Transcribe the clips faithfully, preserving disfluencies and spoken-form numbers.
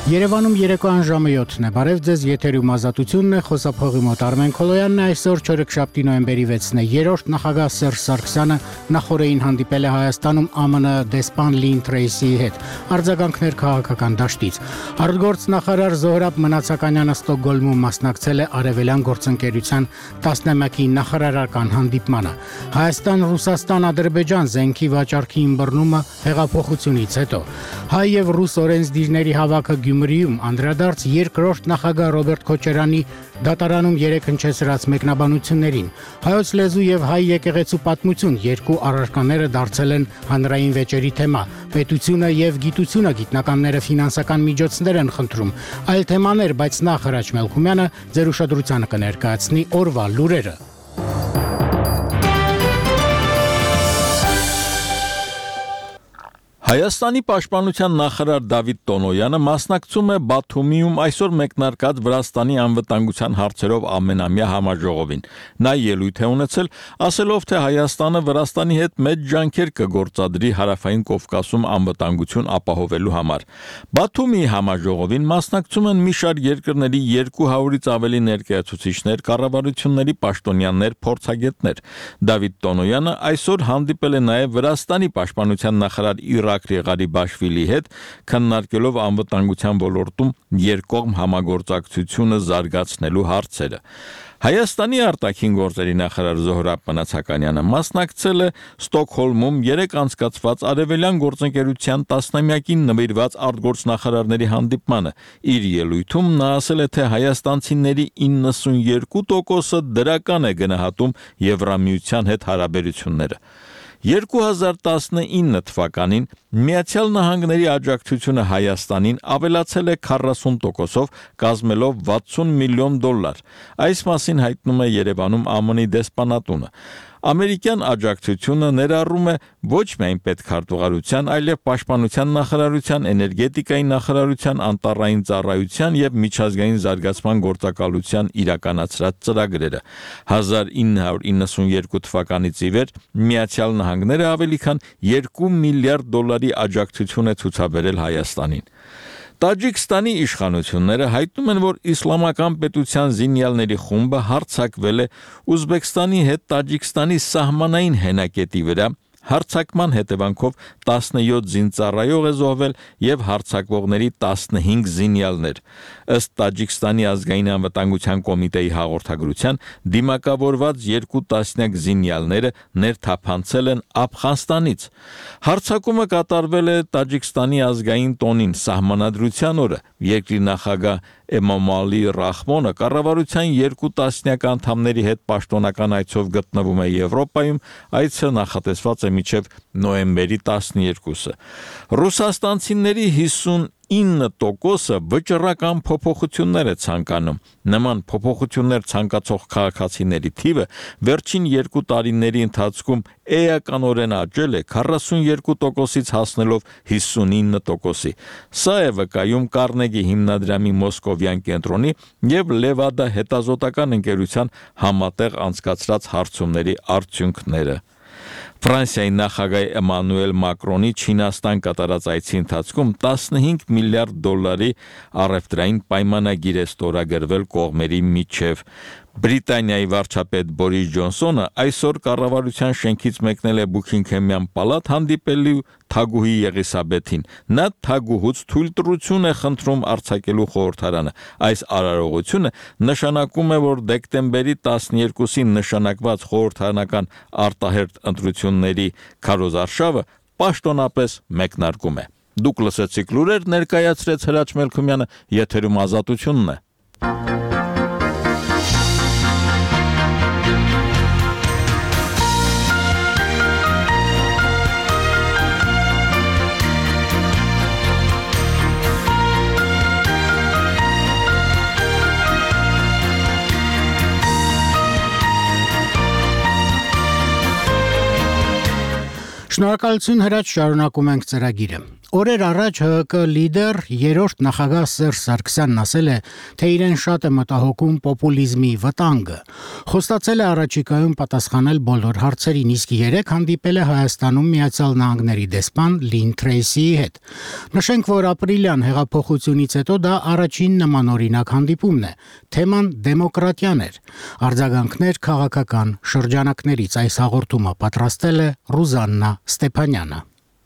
Երևանում երեկոյան ժամը յոթն է, բարև ձեզ, եթերում ազատությունն է, խոսափողի մոտ Արմեն Քոլոյանն է, այսօր չորեքշաբթի նոյեմբերի վեցն է, երրորդ նախագահ Սերժ Սարգսյանը նախորդին հանդիպել է Հայաստանում ԱՄՆ դեսպան Լին Թրեյսիի հետ, արձագանքներ քաղաքական դաշտից։ Արտգործ նախարար Զոհրաբ Մնացականյանը Ստոկգոլմում մասնակցել է Արևելյան գործընկերության տասնամյակի նախարարական հանդիպմանը։ Հայաստան-Ռուսաստան-Ադրբեջան զենքի վաճառքի ըմբռնումը հեղափոխությունից հետո։ Հայ եւ ռուս օրենսդիրների հավաքը Գյումրիում անդրադարձ երկրորդ նախագահ Ռոբերտ Քոչարյանի դատարանում երեկ հնչեցրած մեկնաբանություններին։ Հայոց լեզու եւ հայ եկեղեցու պատմություն երկու առարկաները դարձել են հանրային վեճերի թեմա։ Պետությունը եւ գիտությունը գիտնականները ֆինանսական միջոցներ են խնդրում։ Այլ թեմաներ, բայց նախ Հրաչ Մելքումյանը ձեր ուշադրությանը կներկայացնի օրվա լուրերը։ Հայաստանի պաշտպանության նախարար Դավիթ Տոնոյանը մասնակցում է Բաթումիում այսօր մեկնարկած Վրաստանի անվտանգության հարցերով ամենամյա համաժողովին։ Նա ելույթ է ունեցել, ասելով, թե Հայաստանը Վրաստանի հետ մեծ ջանքեր կգործադրի Հարավային Կովկասում անվտանգություն ապահովելու համար։ Բաթումի համաժողովին մասնակցում են մի շարք երկրների երկու հարյուրից ավելի ներկայացուցիչներ, կառավարությունների պաշտոնյաներ, փորձագետներ։ Դավիթ Տոնոյանը այսօր հանդիպել է նաև Վրաստանի պաշտպանության նախարար Իրաք Ղարիբաշվիլի հետ, քննարկելով անվտանգության ոլորտում երկկողմ համագործակցությունը զարգացնելու հարցերը։ Հայաստանի արտաքին գործերի նախարար Զոհրաբ Մնացականյանը մասնակցել է Ստոկհոլմում երեկ անցկացված Արևելյան գործընկերության տասնամյակին նվիրված արտգործնախարարների հանդիպմանը։ Իր ելույթում նա ասել է, թե հայաստանցիների իննսունյերկու տոկոսը դրական է գնահատում Եվրամիության հետ հարաբերությունները։ երկու հազար տասնինը թվականին Միացյալ Նահանգների աջակցությունը Հայաստանին ավելացել է քառասուն տոկոսով, կազմելով վաթսուն միլիոն դոլար։ Այս մասին հայտնում է Երևանում ԱՄՆ-ի դեսպանատունը։ Ամերիկյան աջակցությունը ներառում է ոչ միայն պետքարտուղարության, այլև պաշտպանության նախարարության, էներգետիկայի նախարարության, անտառային ծառայության եւ միջազգային զարգացման գործակալության իրականացրած ծրագրերը։ հազար ինը հարյուր իննսունյերկու թվականից ի վեր Միացյալ Նահանգները ավելի քան երկու միլիարդ դոլարի աջակցություն է ցուցաբերել Հայաստանին։ Տաջիկստանի իշխանությունները հայտնում են, որ իսլամական պետության զինյալների խումբը հարձակվել է Ուզբեկստանի հետ Տաջիկստանի սահմանային հենակետի վրա։ Հարձակման հետևանքով տասնյոթ զինծառայող է զոհվել եւ հարձակվողների տասնհինգ զինյալներ։ Ըստ Տաջիկստանի ազգային անվտանգության կոմիտեի հաղորդագրության, դիմակավորված երկու տասնյակ զինյալները ներթափանցել են Աֆղանստանից։ Հարձակումը կատարվել է Տաջիկստանի ազգային տոնին սահմանադրության օրը։ Երկրի նախագահ Էմոմալի Ռախմոնը կառավարության երկու տասնյակ անդամների հետ պաշտոնական այցով գտնվում է Եվրոպայում, այցը նախատեսված է մինչև նոյեմբերի տասներկուսը։ Ռուսաստանցիների հիսունինը տոկոսը վճռական փոփոխություններ է ցանկանում։ Նման փոփոխություններ ցանկացող քաղաքացիների թիվը վերջին երկու տարիների ընթացքում էականորեն աճել է քառասունյերկու տոկոսից հասնելով հիսունինը տոկոսի։ Սա է վկայում Կարնեգի հիմնադրամի Մոսկովյան կենտրոնի եւ Լևադա հետազոտական ընկերության համատեղ անցկացրած հարցումների արդյունքները։ Ֆրանսիայի նախագահ Էմանուել Մակրոնի Չինաստան կատարած այցի ընթացքում տասնհինգ միլիարդ դոլարի առևտրային պայմանագիր է ստորագրվել կողմերի միջև։ Բրիտանիայի վարչապետ Բորիս Ջոնսոնը այսօր կառավարության շենքից մեկնել է Բուքինգհեմյան պալատ հանդիպելու թագուհի Եղիսաբեթին։ Նա թագուհուց թույլտվություն է խնդրում արձակելու խորհրդարանը։ Այս արարողությունը նշանակում է, որ դեկտեմբերի տասներկուսին նշանակված խորհրդարանական արտահերթ ընտրությունների քարոզարշավը պաշտոնապես մեկնարկում է։ Դուք լսեցիք լուրեր, ներկայացրեց Հրաչ Մելքումյանը, եթերում ազատությունն է։ Շնորհակալություն Հրաչ, շարունակում ենք ծրագիրը։ Օրեր առաջ Հ Կ լիդեր երրորդ նախագահ Սերժ Սարգսյանն ասել է, թե իրեն շատ է մտահոգում պոպուլիզմի վտանգը։ Խոստացել է առաջիկայում պատասխանել բոլոր հարցերին, իսկ երեկ հանդիպել է Հայաստանում Միացյալ Նահանգների դեսպան Լին Թրեյսիի հետ։ Նշենք, որ ապրիլյան հեղափոխությունից հետո դա առաջին նմանօրինակ հանդիպումն է։ Թեման դեմոկրատիան էր։ Արձագանքներ քաղաքական շրջանակներից այս հաղորդումը պատրաստել է Ռուզաննա Ստեփանյանը։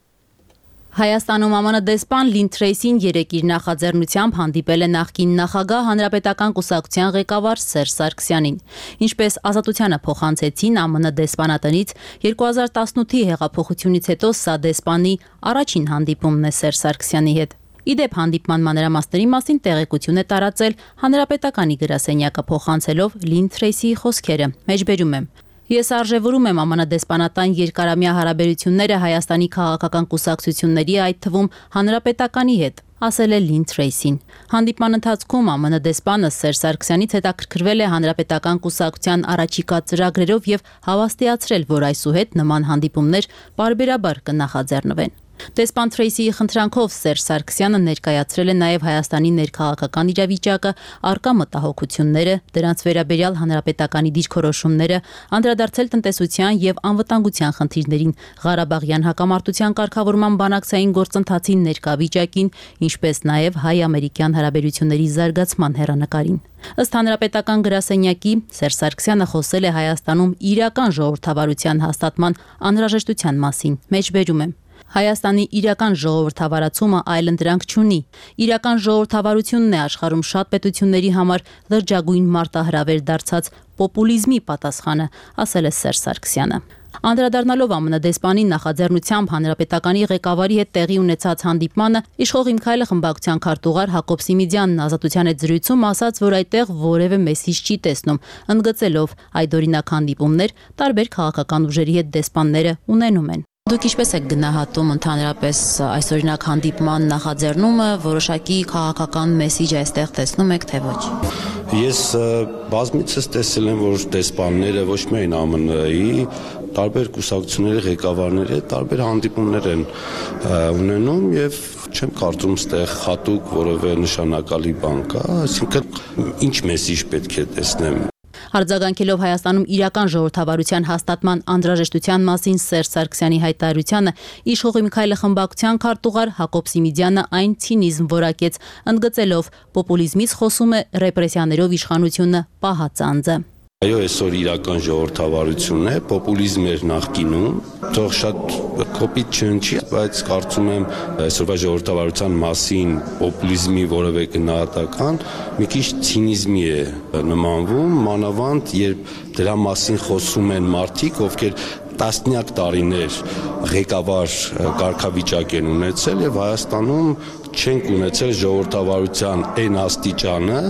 Հայաստանում Ա Մ Ն դեսպան Լին Թրեյսին երեկ իր նախաձեռնությամբ հանդիպել է նախկին նախագահ Հանրապետական կուսակցության ղեկավար Սերժ Սարգսյանին։ Ինչպես Ազատությանը փոխանցեցին Ա Մ Ն դեսպանատնից, երկու հազար տասնութի հեղափոխությունից հետո սա դեսպանի առաջին հանդիպումն է Սերժ Սարգսյանի հետ։ Իդեպ հանդիպման մանրամասների մասին տեղեկություն է տարածել Հանրապետականի գրասենյակը փոխանցելով Լին Թրեյսիի խոսքերը։ Մեջբերում եմ. Ես արժևորում եմ Ա Մ Ն դեսպանատան երկարամյա հարաբերությունները Հայաստանի քաղաքական կուսակցությունների, այդ թվում Հանրապետականի հետ, ասել է Լին Թրեյսին։ Հանդիպման ընթացքում Ա Մ Ն դեսպանը Սերժ Սարգսյանից հետաքրքրվել է Հանրապետական կուսակցության առաջիկա ծրագրերով եւ հավաստիացրել, որ այսուհետ նման հանդիպումներ պարբերաբար կնախաձեռնվեն։ Դեսպան Թրեյսիի խնդրանքով Սերժ Սարգսյանը ներկայացրել է նաև Հայաստանի ներքաղաքական իրավիճակը, առկա մտահոգությունները, դրանց վերաբերյալ հանրապետականի դիրքորոշումները, անդրադարձել տնտեսության եւ անվտանգության խնդիրներին, Ղարաբաղյան հակամարտության կարգավորման բանակցային գործընթացին ներկա վիճակին, ինչպես նաև հայ-ամերիկյան հարաբերությունների զարգացման հեռանկարին։ Ըստ հանրապետական գրասենյակի Սերժ Սարգսյանը խոսել է Հայաստանում իրական ժողովրդավարության հաստատման անհրաժեշտության մասին։ Մեջբերում եմ. Հայաստանի իրական ժողովրդավարացումը այլընտրանք չունի։ Իրական ժողովրդավարությունն է աշխարհում շատ պետությունների համար լրջագույն մարտահրավեր դարձած պոպուլիզմի պատասխանը, ասել է Սերժ Սարգսյանը։ Անդրադառնալով Ա Մ Ն դեսպանի նախաձեռնությամբ Հանրապետականի ղեկավարի հետ տեղի ունեցած հանդիպմանը, Իշխող Իմ քայլը խմբակցության քարտուղար Հակոբ Սիմիդյանն Ազատության հետ զրույցում ասաց, որ այդտեղ որևէ մեսիջ չի տեսնում, ընդգծելով այդ օրինակ հանդիպումներ տարբեր քաղաքական ուժերի հետ դեսպանները ունենում են։ Դուք ինչպես եք գնահատում ընդհանրապես այսօրինակ հանդիպման նախաձեռնումը, որոշակի քաղաքական մեսիջ այստեղ տեսնում եք, թե ոչ։ Ես բազմիցս տեսել եմ, որ դեսպանները ոչ միայն Ա Մ Ն-ի, տարբեր կուսակցությունների ղեկավարները տարբեր հանդիպումներ են ունենում եւ չեմ կարծում ստեղ հատուկ որևէ նշանակալի բան կա, այսինքն ինչ մեսիջ պետք է տեսնեմ։ Արձագանքելով Հայաստանում իրական ժողովրդավարության հաստատման անհրաժեշտության մասին Սերժ Սարգսյանի հայտարարությանը, Իշխող Իմ քայլը խմբակցության քարտուղար Հակոբ Սիմիդյանը այն ցինիզմ որակեց, ընդգծելով պոպուլիզմից խոսում է ռեպրեսիաներով իշխանությունը պահած անձը։ Այո, այսօր իրական ժողովրդավարությունն է, պոպուլիզմ էր նախկինում, թող շատ կոպիտ չընչի, բայց կարծում եմ այսօրվա ժողովրդավարության մասին պոպուլիզմի որևէ գնահատական մի քիչ ցինիզմի է նմանվում, մանավանդ երբ դրա մասին խոսում են մարդիկ, ովքեր տասնյակ տարիներ ղեկավար կարգավիճակ են ունեցել եւ Հայաստանում չենք ունեցել ժողովրդավարության այն աստիճանը,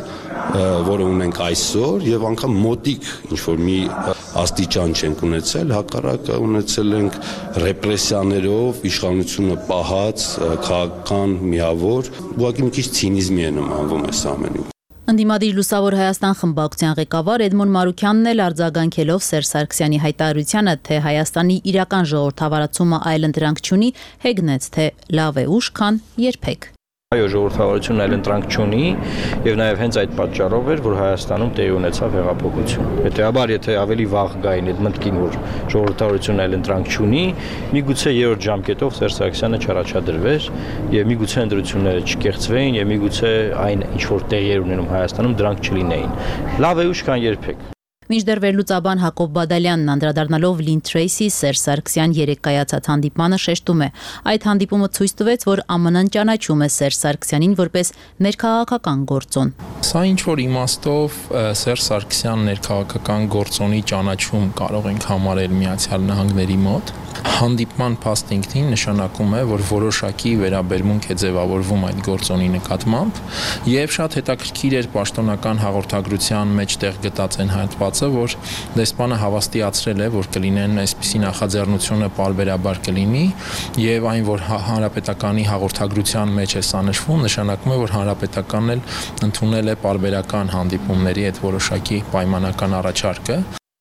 որը ունենք այսօր եւ անգամ մոտիկ ինչ որ մի աստիճան չենք ունեցել, հակառակը ունեցել ենք ռեպրեսիաներով իշխանությունը պահած քաղաքական միավոր, ուղղակի մի քիչ ցինիզմի է նմանվում այս ամենը։ Ընդդիմադիր Լուսավոր Հայաստան խմբակցության ղեկավար Էդմոն Մարուքյանն էլ արձագանքելով Սերժ Սարգսյանի հայտարարությանը, թե Հայաստանի իրական ժողովրդավարացումը այլընտրանք չունի, հեգնեց, թե լավ է ուշ, քան երբեք։ Այո, ժողովրդավարությունն այլընտրանք չունի եւ նաեւ հենց այդ պատճառով էր, որ Հայաստանում տեղի ունեցավ հեղափոխություն։ Հետեւաբար, եթե ավելի վաղ գային այդ մտքին, որ ժողովրդավարությունն այլընտրանք չունի, միգուցե երրորդ ժամկետով Սերժ Սարգսյանը չառաջադրվեր եւ միգուցե ընտրությունները չկեղծվեին եւ միգուցե այն ինչ որ տեղի էր ունենում Հայաստանում դրանք չլինեին։ Լավ է ուշ, քան երբեք։ Մինչդեռ վերլուծաբան Հակոբ Բադալյանն անդրադառնալով Լին Թրեյսի Սերժ Սարգսյան երեկ կայացած հանդիպմանը շեշտում է. այդ հանդիպումը ցույց տվեց, որ Ա Մ Ն-ն ճանաչում է Սերժ Սարգսյանին որպես ներքաղաքական գործոն։ Սա ինչ որ իմաստով Սերժ Սարգսյան ներքաղաքական գործոնի ճանաչում կարող ենք համարել Միացյալ Նահանգների մոտ։ Հանդիպման փաստինքնին նշանակում է, որ որոշակի վերաբերմունք է ձևավորվում այդ գործոնի նկատմամբ եւ շատ հետաքրքիր էր պաշտոնական հաղորդագրության մեջ տեղ գտած այն հատվածը, որ դեսպանը հավաստիացրել է, որ կլինեն այսպիսի նախաձեռնությունը պարբերաբար կլինի եւ այն, որ հանրապետականի հաղորդագրության մեջ է սա նշվում, նշանակում է, որ հանրապետականն էլ ընդունել է պարբերական հանդիպումների այդ որոշակի պայմանական առաջարկը։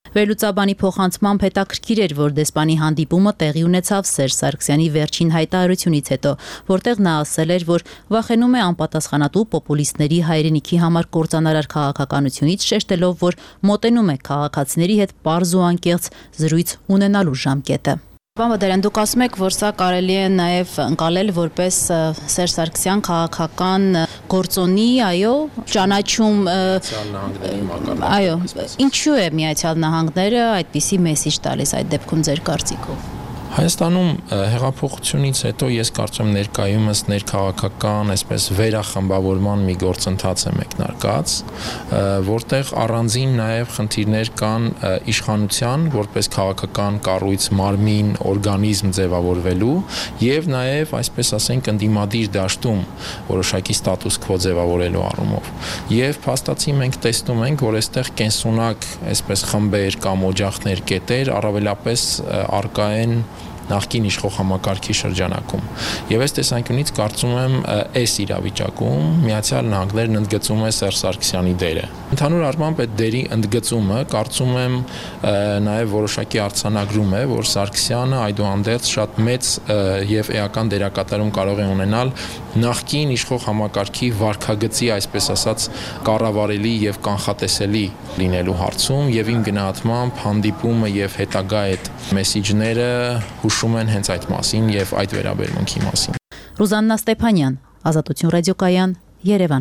Վերլուծաբանի փոխանցմամբ հետաքրքիր էր, որ դեսպանի հանդիպումը տեղի ունեցավ Սերժ Սարգսյանի վերջին հայտարարությունից հետո, որտեղ նա ասել էր, որ վախենում է անպատասխանատու պոպուլիստների հայրենիքի համար կործանարար քաղաքականությունից, շեշտելով, որ մոտենում է քաղաքացիների հետ պարզ ու անկեղծ զրույց ունենալու ժամկետը։ Պարոն Բադարյան, դուք ասում եք, որ սա կարելի է նաև ընկալել որպես Սերժ Սարգսյան քաղաքական գործոնի, այո, ճանաչում, այո, ինչու է Միացյալ Նահանգները այդպիսի մեսիջ տալիս այդ դեպքում ձեր կարծիքով։ Հայաստանում հեղափոխությունից հետո ես կարծում ներկայումս ներքաղաքական, այսպես վերախմբավորման մի գործընթաց է մեկնարկած, որտեղ առանձին նաև խնդիրներ կան իշխանության, որպես քաղաքական կառույց, մարմին, օրգանիզմ ձևավորվելու եւ նաև, այսպես ասենք, ընդդիմադիր դաշտում որոշակի ստատուս քվո ձևավորելու առումով։ Եվ փաստացի մենք տեսնում ենք, որ այստեղ կենսունակ, այսպես խմբեր կամ օջախներ, կետեր առավելապես արկա են նախկին իշխող համակարգի շրջանակում։ Եվ այս տեսանկյունից կարծում եմ այս իրավիճակում Միացյալ Նահանգներն ընդգծում է Սերժ Սարգսյանի դերը։ Ընդհանուր առմամբ այդ դերի ընդգծումը կարծում եմ նաև որոշակի արձանագրում է, որ Սարգսյանը այդուհանդերձ շատ մեծ եւ էական դերակատարում կարող է ունենալ նախկին իշխող համակարգի վարքագծի, այսպես ասած, կառավարելի եւ կանխատեսելի լինելու հարցում եւ իմ գնահատմամբ հանդիպումը եւ հետագա այդ մեսիջները հուշում են հենց այդ մասին եւ այդ վերաբերմունքի մասին։ Ռուզաննա Ստեփանյան, Ազատություն ռադիոկայան, Երևան։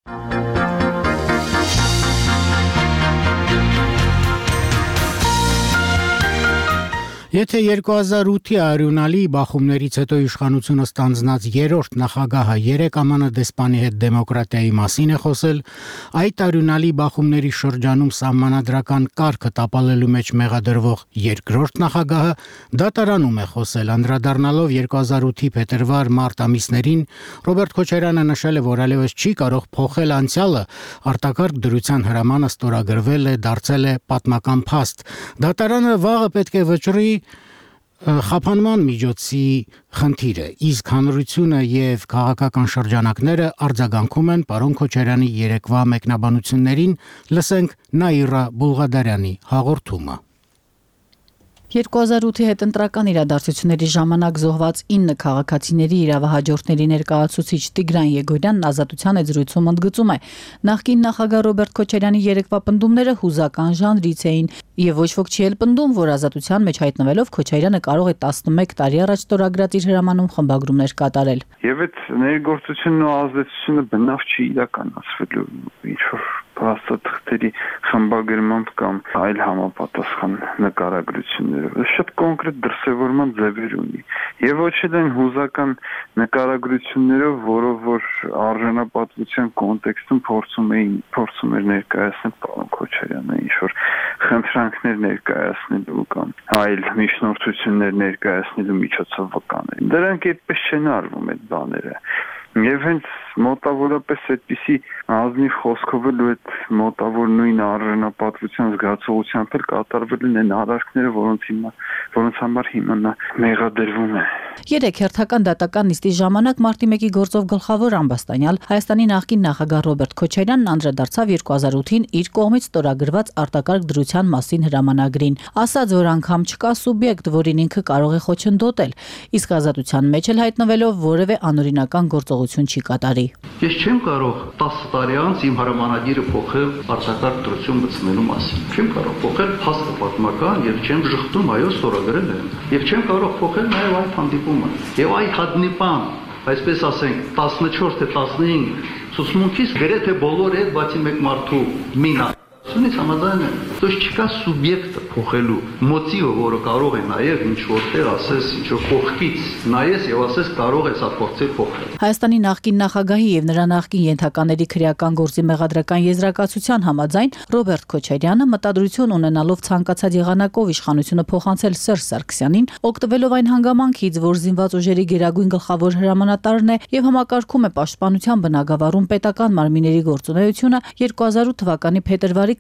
Եթե երկու հազար ութի արյունալի բախումներից հետո իշխանությունը ստանձնած երրորդ նախագահը երեք ԱՄՆ դեսպանի հետ դեմոկրատիայի մասին է խոսել, այդ արյունալի բախումների շրջանում սահմանադրական կարգը տապալելու մեջ մեղադրվող երկրորդ նախագահը դատարանում է խոսել, անդրադառնալով երկու հազար ութի փետրվար-մարտ ամիսներին Ռոբերտ Քոչարյանը նշել է, որ այլևս չի կարող փոխել անցյալը, արտակարգ դրության հրամանը ստորագրվել է, դարձել է պատմական փաստ։ Դատարանը վաղը պետք է վճռի խափանման միջոցի խնդիրը, իսկ հանրությունը եւ քաղաքական շրջանակները արձագանքում են պարոն Քոչարյանի երեկվա մեկնաբանություններին, լսենք Նաիրա Բուլղադարյանի հաղորդումը։ երկու հազար ութի հետընտրական իրադարձությունների ժամանակ զոհված ինը քաղաքացիների իրավահաջորդների ներկայացուցիչ Տիգրան Եգորյանն Ազատության այդ զրույցում ընդգծում է, նախկին նախագահ Ռոբերտ Քոչարյանի երեկվա պնդումները հուզական ժանրից էին եւ ոչ ոք չի էլ պնդում, որ Ազատության մեջ հայտնվելով Քոչարյանը կարող է տասնմեկ տարի առաջ ստորագրած իր հրամանում խմբագրումներ կատարել։ Եվ այդ ներգործությունն ու ազդեցությունը բնավ չի իրականացվելու ինչ որ փաստաթղթերի խմբագրմամբ կամ այլ համապատասխան նկարագրություններով։ Շատ կոնկրետ դրսևորման ձևեր ունի։ Եվ ոչ էլ հուզական նկարագրություններով, որով որ արժանապատվության կոնտեքստում փորձում էին փորձում էր ներկայացնել պարոն Քոչարյանը, ինչ որ խնդրանքներ ներկայացնելու կամ այլ միջնորդություններ ներկայացնելու միջոցով վկանել։ Դրանք այդպես չեն արվում այդ բաները։ Եվ հենց մոտավորապես այդպիսի ազնիվ խոսքով էլ այդ մոտավոր նույն արժանապատվության զգացողությամբ էլ կատարվել են արարքները, որոնց հիմա որոնց համար հիմա նա մեղադրվում է։ Երեք հերթական դատական նիստի ժամանակ մարտի մեկի գործով գլխավոր ամբաստանյալ Հայաստանի նախկին նախագահ Ռոբերտ Քոչարյանն անդրադարձավ երկու հազար ութին իր կողմից ստորագրված արտակարգ դրության մասին հրամանագրին, ասաց, որ անգամ չկա սուբյեկտ, որին ինքը կարող է խոչընդոտել, իսկ Ազատության մեջ էլ հայտնվելով որևէ անօրինական գործողություն չի կատարի։ Ես չեմ կարող տասը տարի անց իմ հրամանագիրը փոխել արտակարգ դրություն մտցնելու մասին։ Չեմ կարող փոխել փաստը պատմական եւ չեմ ժխտում, այո, ստորագրել եմ։ Եվ չեմ կարող փոխել նաեւ այդ հանդիպումը։ Եվ այդ հանդիպան, այսպես ասենք, տասնչորս թե տասնհինգ ցուցմունքից գրեթե բոլորը այդ բացի մեկ մարդու մինա Սունից համաձայն է, դուք չկա սուբյեկտը փոխելու մոտիվը, որը կարող է նաև ինչ որտեղ ասես ինչ որ կողքից նայես եւ ասես կարող է սա փոխել փոխել։ Հայաստանի նախկին նախագահի եւ նրա նախկին ենթակաների քրեական գործի մեղադրական եզրակացության համաձայն Ռոբերտ Քոչարյանը մտադրություն ունենալով ցանկացած եղանակով իշխանությունը փոխանցել Սերժ Սարգսյանին, օգտվելով այն հանգամանքից, որ զինված ուժերի գերագույն գլխավոր հրամանատարն է եւ համակարգում է պաշտպանության բնագավառում պետական մարմինների գործունեությունը, երկու հազար ութ թվականի փետրվարի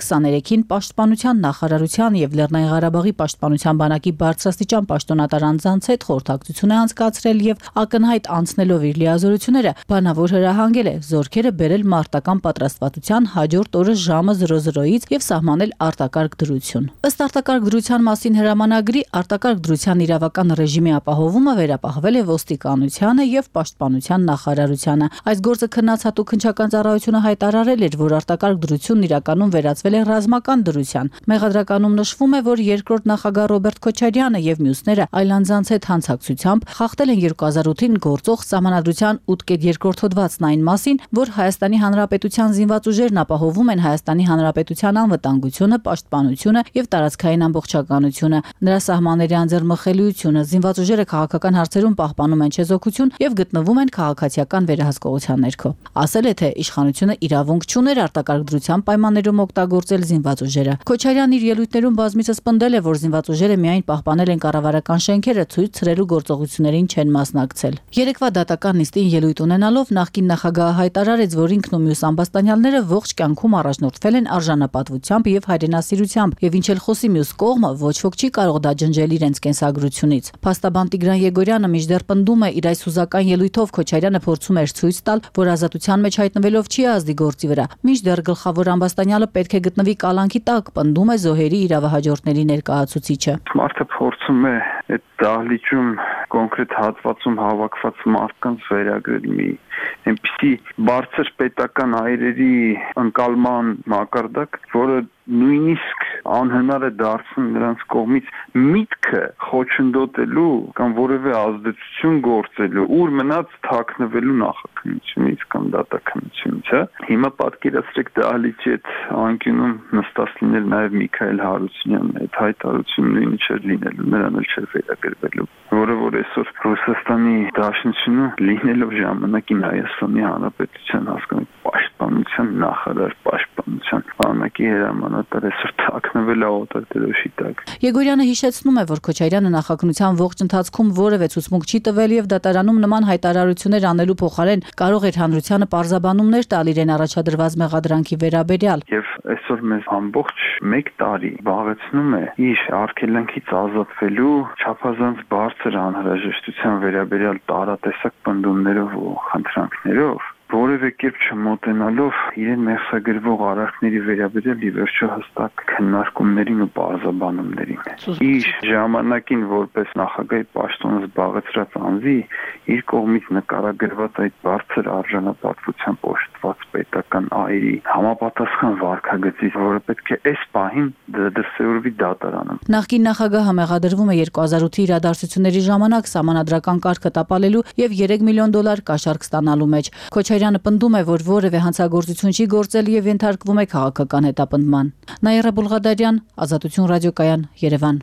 քսաներեքին Պաշտպանության նախարարության եւ Լեռնային Ղարաբաղի պաշտպանության բանակի բարձրաստիճան պաշտոնատար անձանց հետ խորհրդակցություն է անցկացրել եւ ակնհայտ անցնելով իր լիազորությունները բանավոր հրահանգել է զորքերը բերել մարտական պատրաստվածության հաջորդ օրը ժամը զրո զրոից եւ սահմանել արտակարգ դրություն։ Ըստ արտակարգ դրության մասին հրամանագրի արտակարգ դրության իրավական ռեժիմի ապահովումը վերապահվել է ոստիկանությանը եւ պաշտպանության նախարարությանը։ Այս գործը քննադատու քննչական ծառայությունը հայտարարել էր, որ արտակարգ դրությունն իրականում վերածվել է ռազմական դրության։ Մեղադրականում նշվում է, որ երկրորդ նախագահ Ռոբերտ Քոչարյանը եւ մյուսները այլ անձանց հետ հանցակցությամբ խախտել են երկու հազար ութին գործող Սահմանադրության ութ կետ երկու հոդվածն այն մասին, որ Հայաստանի Հանրապետության զինված ուժերն ապահովում են Հայաստանի Հանրապետության անվտանգությունը, պաշտպանությունը եւ տարածքային ամբողջականությունը, նրա սահմանների անձեռմխելիությունը, զինված ուժերը քաղաքական հարցերում պահպանում են չեզոքություն եւ գտնվում են քաղաքացիական վերահսկողության ներքո։ Ասել է, թե իշխանությունը իրավունք չուներ արտակարգ դրության պայմաններում օգտագործել զինված ուժերը։ Քոչարյանն իր ելույթներում բազմիցս պնդել է, որ զինված ուժերը միայն պահպանել են կառավարական շենքերը, ցույց ցրելու գործողություններին չեն մասնակցել։ Երեկվա դատական նիստին ելույթ ունենալով նախկին նախագահը հայտարարեց, որ ինքն ու մյուս ամբաստանյալները ողջ կյանքում առաջնորդվել են արժանապատվությամբ եւ հայրենասիրությամբ, եւ ինչ էլ խոսի մյուս կողմը, ոչ ոք չի կարող դա ջնջել իրենց կենսագրությունից։ Փաստաբան Տիգրան Եգորյանը մինչդեռ պնդում է, իր այս հուզական ելույթով Քոչարյանը փորձում էր ցույց տալ, որ ազատության մեջ հայտնվելով չի ազդի գործի վրա։ Մինչդեռ գլխավոր ամբաստանյալը պետք է գտնվի կալանքի տակ, պնդում է զոհերի իրավահաջորդների ներկայացուցիչը։ Մարդը փորձում է այդ դահլիճում կոնկրետ հատվածում հավաքված մարդկանց վերագրել մի այնպիսի բարձր պետական այրերի ընկալման մակարդակ, որը նույնիսկ անհնար է դարձնում նրանց կողմից միտքը խոչընդոտելու կամ որևէ ազդեցություն գործելու, ուր մնաց թաքնվելու նախաքննությունից կամ դատաքննությունից, հա։ Հիմա պատկերացրեք դահլիճի այդ անկյունում նստած լինել նաև Միքայել Հարությունյանն, այդ հայտարարությունը նույնը չէր լինելու, նրան էլ չէր վերագրվելու, որը որ այսօր Ռուսաստանի Դաշնությունը լինելով ժամանակին Հայաստանի Հանրապետության հասկանալի պաշտպանության նախարար, պաշտպանության բանակի հրամանատար այսօր թաքնվել է օտարդերոշի տակ։ Եգորյանը հիշեցնում է, որ Քոչարյանը նախաքննության ողջ ընթացքում որևէ ցուցմունք չի տվել եւ դատարանում նման հայտարարություններ անելու փոխարեն կարող էր հանրությանը պարզաբանումներ տալ իրեն առաջադրված մեղադրանքի վերաբերյալ։ Եվ այսօր մեզ ամբողջ մեկ տարի զբաղեցնում է իր արգելանքից ազատվելու չափազանց բարձր անհրաժեշտության վերաբերյալ տարատեսակ պնդումներով ու խնդրանքներով, որևէ կերպ չմոտենալով իրեն մեղսագրվող արարքների վերաբերյալ ի վերջո հստակ քննարկումներին ու բարձաբանումներին։ Իր ժամանակին որպես նախագահի պաշտոնը զբաղեցրած անձի իր կողմից նկարագրված այդ բարձր արժանապատվությամբ օժտված պետական այրի համապատասխան վարքագծից, որը պետք է այս պահին դրսևորվի դատարանում։ Նախկին նախագահը մեղադրվում է երկու հազար ութի իրադարձությունների ժամանակ սահմանադրական կարգը տապալելու եւ երեք միլիոն դոլար կաշառք ստանալու մեջ։ Քոչարյանը պնդում է, որ որևէ հանցագործություն չի գործել եւ ենթարկվում է քաղաքական հետապնդման։ Նաիրա Բուլղադարյան, Ազատություն ռադիոկայան, Երևան։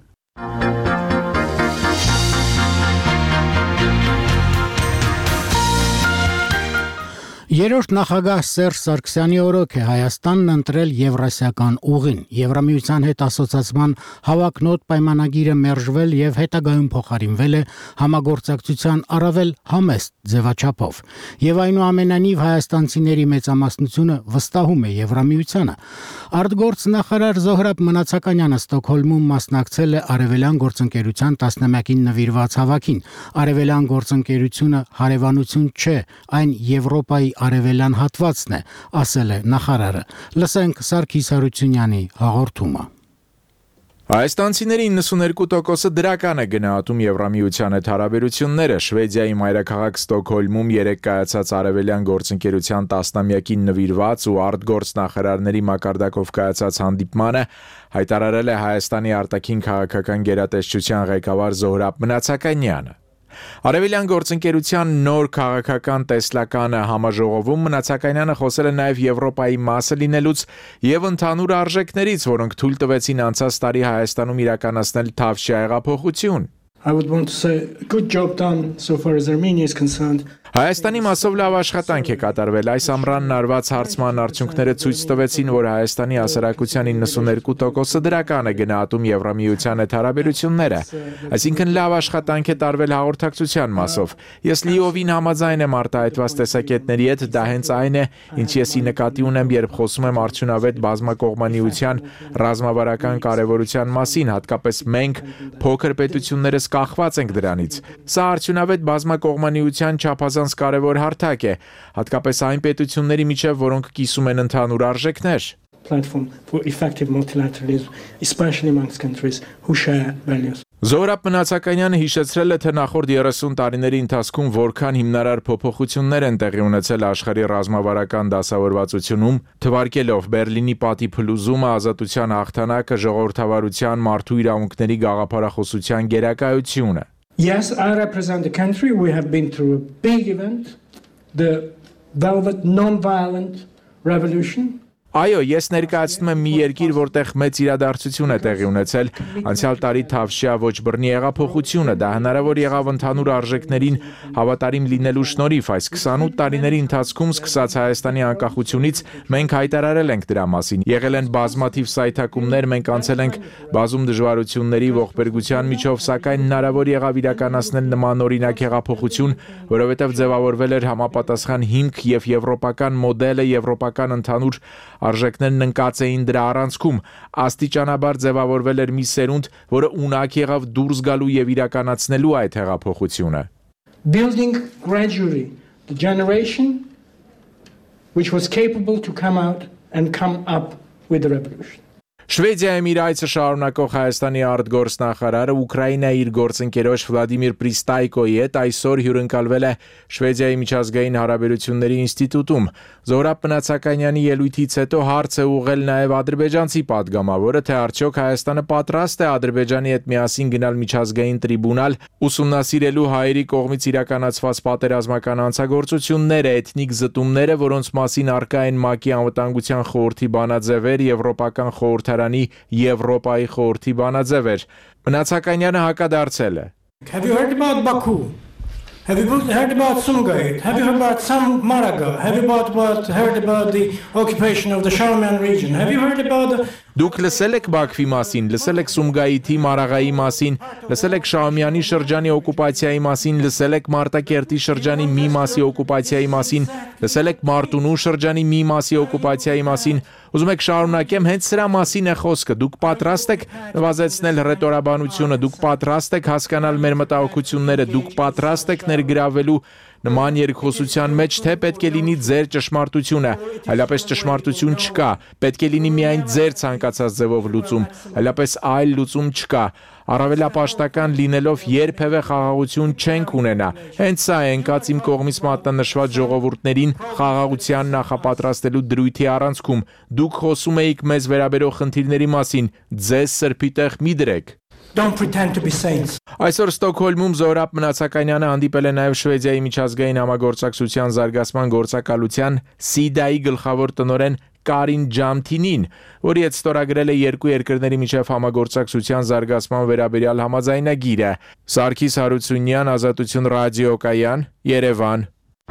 Երրորդ նախագահ Սերժ Սարգսյանի օրոք է Հայաստանն ընտրել Եվրասիական ուղին։ Եվրամիության հետ ասոցացման հավակնոտ պայմանագիրը մերժվել եւ հետագայում փոխարինվել է համագործակցության առավել համեստ ձևաչափով։ Եվ այնուամենայնիվ հայաստանցիների մեծամասնությունը վստահում է Եվրամիությանը։ Արտգործնախարար Զոհրաբ Մնացականյանը Ստոկհոլմում մասնակցել է Արևելյան գործընկերության տասնամյակին նվիրված հավաքին։ Արևելյան գործընկերությունը հարևանություն չէ, այն Եվրոպայի արևելյան հատվածն է, ասել է նախարարը։ Լսենք Սարգիս Հարությունյանի հաղորդումը։ Հայաստանցիների իննսուներկու տոկոսը դրական է գնահատում Եվրամիության հետ հարաբերությունները։ Շվեդիայի մայրաքաղաք Ստոկհոլմում երեկ կայացած Արևելյան գործընկերության տասնամյակին նվիրված ու արտգործնախարարների մակարդակով կայացած հանդիպմանը հայտարարել է Հայաստանի արտաքին քաղաքական գերատեսչության ղեկավար Զոհրաբ Մնացականյանը։ Արևելյան գործընկերության նոր քաղաքական տեսլականը համաժողովում Մնացականյանը խոսել է նաև Եվրոպայի մասը լինելուց եւ ընդհանուր արժեքներից, որոնք թույլ տվեցին անցած տարի Հայաստանում իրականացնել Թավշյա հեղափոխություն։ I would want to say good job done so far as Armenia is concerned. Հայաստանի մասով լավ աշխատանք է կատարվել։ Այս ամռանն արված հարցման արդյունքները ցույց տվեցին, որ Հայաստանի հասարակության իննսուններկու տոկոսը դրական է գնահատում Եվրամիության հետ հարաբերությունները։ Այսինքն լավ աշխատանք է տարվել հաղորդակցության մասով։ Ես լիովին համաձայն եմ արտահայտված տեսակետների հետ, դա հենց այն է, ինչ ես ի նկատի ունեմ, երբ խոսում եմ արդյունավետ բազմակողմանիության ռազմավարական կարևորության մասին, հատկապես մենք փոքր պետություններս կախված ենք դրանից։ Սա արդյունավետ բազմակողմանիության չափազանց կարևոր հարթակ է, հատկապես այն պետությունների միջև, որոնք կիսում են ընդհանուր արժեքներ։ Platform for effective multilateralism, especially amongst countries who share values. Զոհրաբ Մնացականյանը հիշեցրել է, թե նախորդ երեսուն տարիների ընթացքում որքան հիմնարար փոփոխություններ են տեղի ունեցել աշխարհի ռազմավարական դասավորվածությունում, թվարկելով Բերլինի պատի փլուզումը, ազատության հաղթանակը, ժողովրդավարության, մարդու իրավունքների գաղափարախոսության գերակայությունը։ Yes, I represent the country. We have been through a big event, the Velvet non-violent revolution. Այո, ես ներկայացնում եմ մի երկիր, որտեղ մեծ իրադարձություն է տեղի ունեցել, անցյալ տարի Թավշյա ոչ բռնի հեղափոխությունը, դա հնարավոր եղավ ընդհանուր արժեքներին հավատարիմ լինելու շնորհիվ, այս քսանութ տարիների ընթացքում սկսած Հայաստանի անկախությունից մենք հայտարարել ենք դրա մասին, եղել են բազմաթիվ սայթակումներ, մենք անցել ենք բազում դժվարությունների, ողբերգության միջով, սակայն հնարավոր եղավ իրականացնել նմանօրինակ հեղափոխություն, որովհետև ձևավորվել էր համապատասխան հիմք եւ եվրոպական մոդելը, եվրոպական ընդհանուր արժեքներն ընկած էին դրա առանցքում, աստիճանաբար ձևավորվել էր մի սերունդ, որը ունակ եղավ դուրս գալու եւ իրականացնելու այդ հեղափոխությունը։ Building gradually the generation which was capable to come out and come up with the revolution. Շվեդիայում իր այցը շարունակող Հայաստանի արտգործնախարարը Ուկրաինայի իր գործընկերոջ Վլադիմիր Պրիստայկոյի հետ այսօր հյուրընկալվել է Շվեդիայի միջազգային հարաբերությունների ինստիտուտում։ Զոհրաբ Մնացականյանի ելույթից հետո հարց է ուղղել նաև ադրբեջանցի падգամավորը, թե արդյոք Հայաստանը պատրաստ է Ադրբեջանի հետ միասին գնալ միջազգային տրիբունալ, ուսումնասիրելու հայերի կողմից իրականացված պատերազմական հանցագործությունները, էթնիկ զտումները, որոնց մասին առկա են ՄԱԿ-ի անվտանգության խորհրդի բանաձևեր, Եվրոպական խորհրդարանի Եվրոպայի խորհրդի բանաձևեր։ Մնացականյանը հակադարձել է. Have you heard about Baku? Have you heard about Sumgait? Have you heard about Samaraga? Have you about, about, heard about the occupation of the Shauman region? Have you heard about the... Դուք լսել եք Բաքվի մասին, լսել եք Սումգայիթի, Մարաղայի մասին, լսել եք Շահումյանի շրջանի օկուպացիայի մասին, լսել եք Մարտակերտի շրջանի մի մասի օկուպացիայի մասին, լսել եք Մարտունու շրջանի մի մասի օկուպացիայի մասին, ուզում եք շարունակեմ, հենց սրա մասին է խոսքը, դուք պատրաստ եք նվազեցնել հռետորաբանությունը, դուք պատրաստ եք հասկանալ մեր մտահոգությունները, դուք պատրաստ եք ներգրավելու նման երկխոսության մեջ, թե պետք է լինի ձեր ճշմարտությունը, այլապես ճշմարտություն չկա, պետք է լինի միայն ձեր ցանկացած ձևով լուծում, այլապես այլ լուծում չկա, առավելապաշտական լինելով երբևէ խաղաղություն չենք ունենա, հենց սա է ընկած իմ կողմից մատնանշված ժողովուրդներին խաղաղության նախապատրաստելու դրույթի առանցքում, դուք խոսում էիք մեզ վերաբերող խնդիրների մասին, ձեզ սրբի տեղ մի դրեք։ Don't pretend to be saints. Այսօր Ստոկհոլմում Զոհրաբ Մնացականյանը հանդիպել է նաև Շվեդիայի միջազգային համագործակցության զարգացման գործակալության սիդայի գլխավոր տնօրեն Կարին Ջամթինին, որի հետ ստորագրել է երկու երկրների միջև համագործակցության զարգացման վերաբերյալ համաձայնագիրը։ Սարգիս Հարությունյան, Ազատություն ռադիոկայան, Երևան։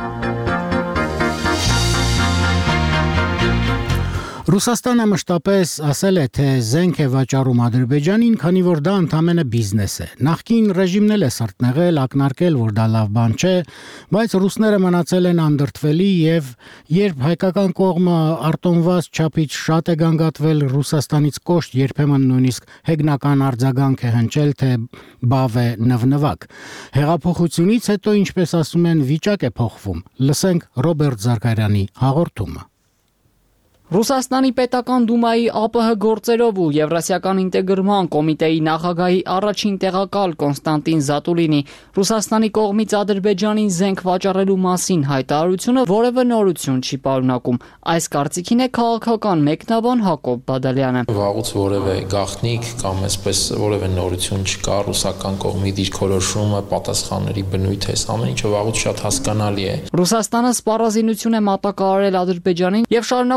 Ռուսաստանը մշտապես ասել է, թե զենք է վաճառում Ադրբեջանին, քանի որ դա ընդամենը բիզնես է։ Նախկին ռեժիմն էլ է սրտնեղել, ակնարկել, որ դա լավ բան չէ, բայց ռուսները մնացել են անդրդվելի եւ երբ հայկական կողմը արտոնված չափից շատ է գանգատվել Ռուսաստանից կոշտ, երբեմն նույնիսկ հեգնական արձագանք է հնչել, թե բավ է նվնվակ։ Հեղափոխությունից հետո, ինչպես ասում են, վիճակ է փոխվում։ Լսենք Ռոբերտ Զարգարյանի հաղորդումը։ Ռուսաստանի պետական դումայի ԱՊՀ գործերով ու Եվրասիական ինտեգրման կոմիտեի նախագահի առաջին տեղակալ Կոնստանտին Զատուլինի Ռուսաստանի կողմից Ադրբեջանին զենք վաճառելու մասին հայտարարությունը որևէ նորություն չի պարունակում։ Այս կարծիքին է քաղաքական մեկնաբան Հակոբ Բադալյանը։ Վաղուց որևէ գաղտնիք կամ այսպես որևէ նորություն չկա, ռուսական կողմի դիրքորոշումը, պատասխանների բնույթը, ամեն ինչը վաղուց շատ հասկանալի է։ Ռուսաստանը սպառազինություն է մատակարարել Ադրբեջանին եւ շարունակում է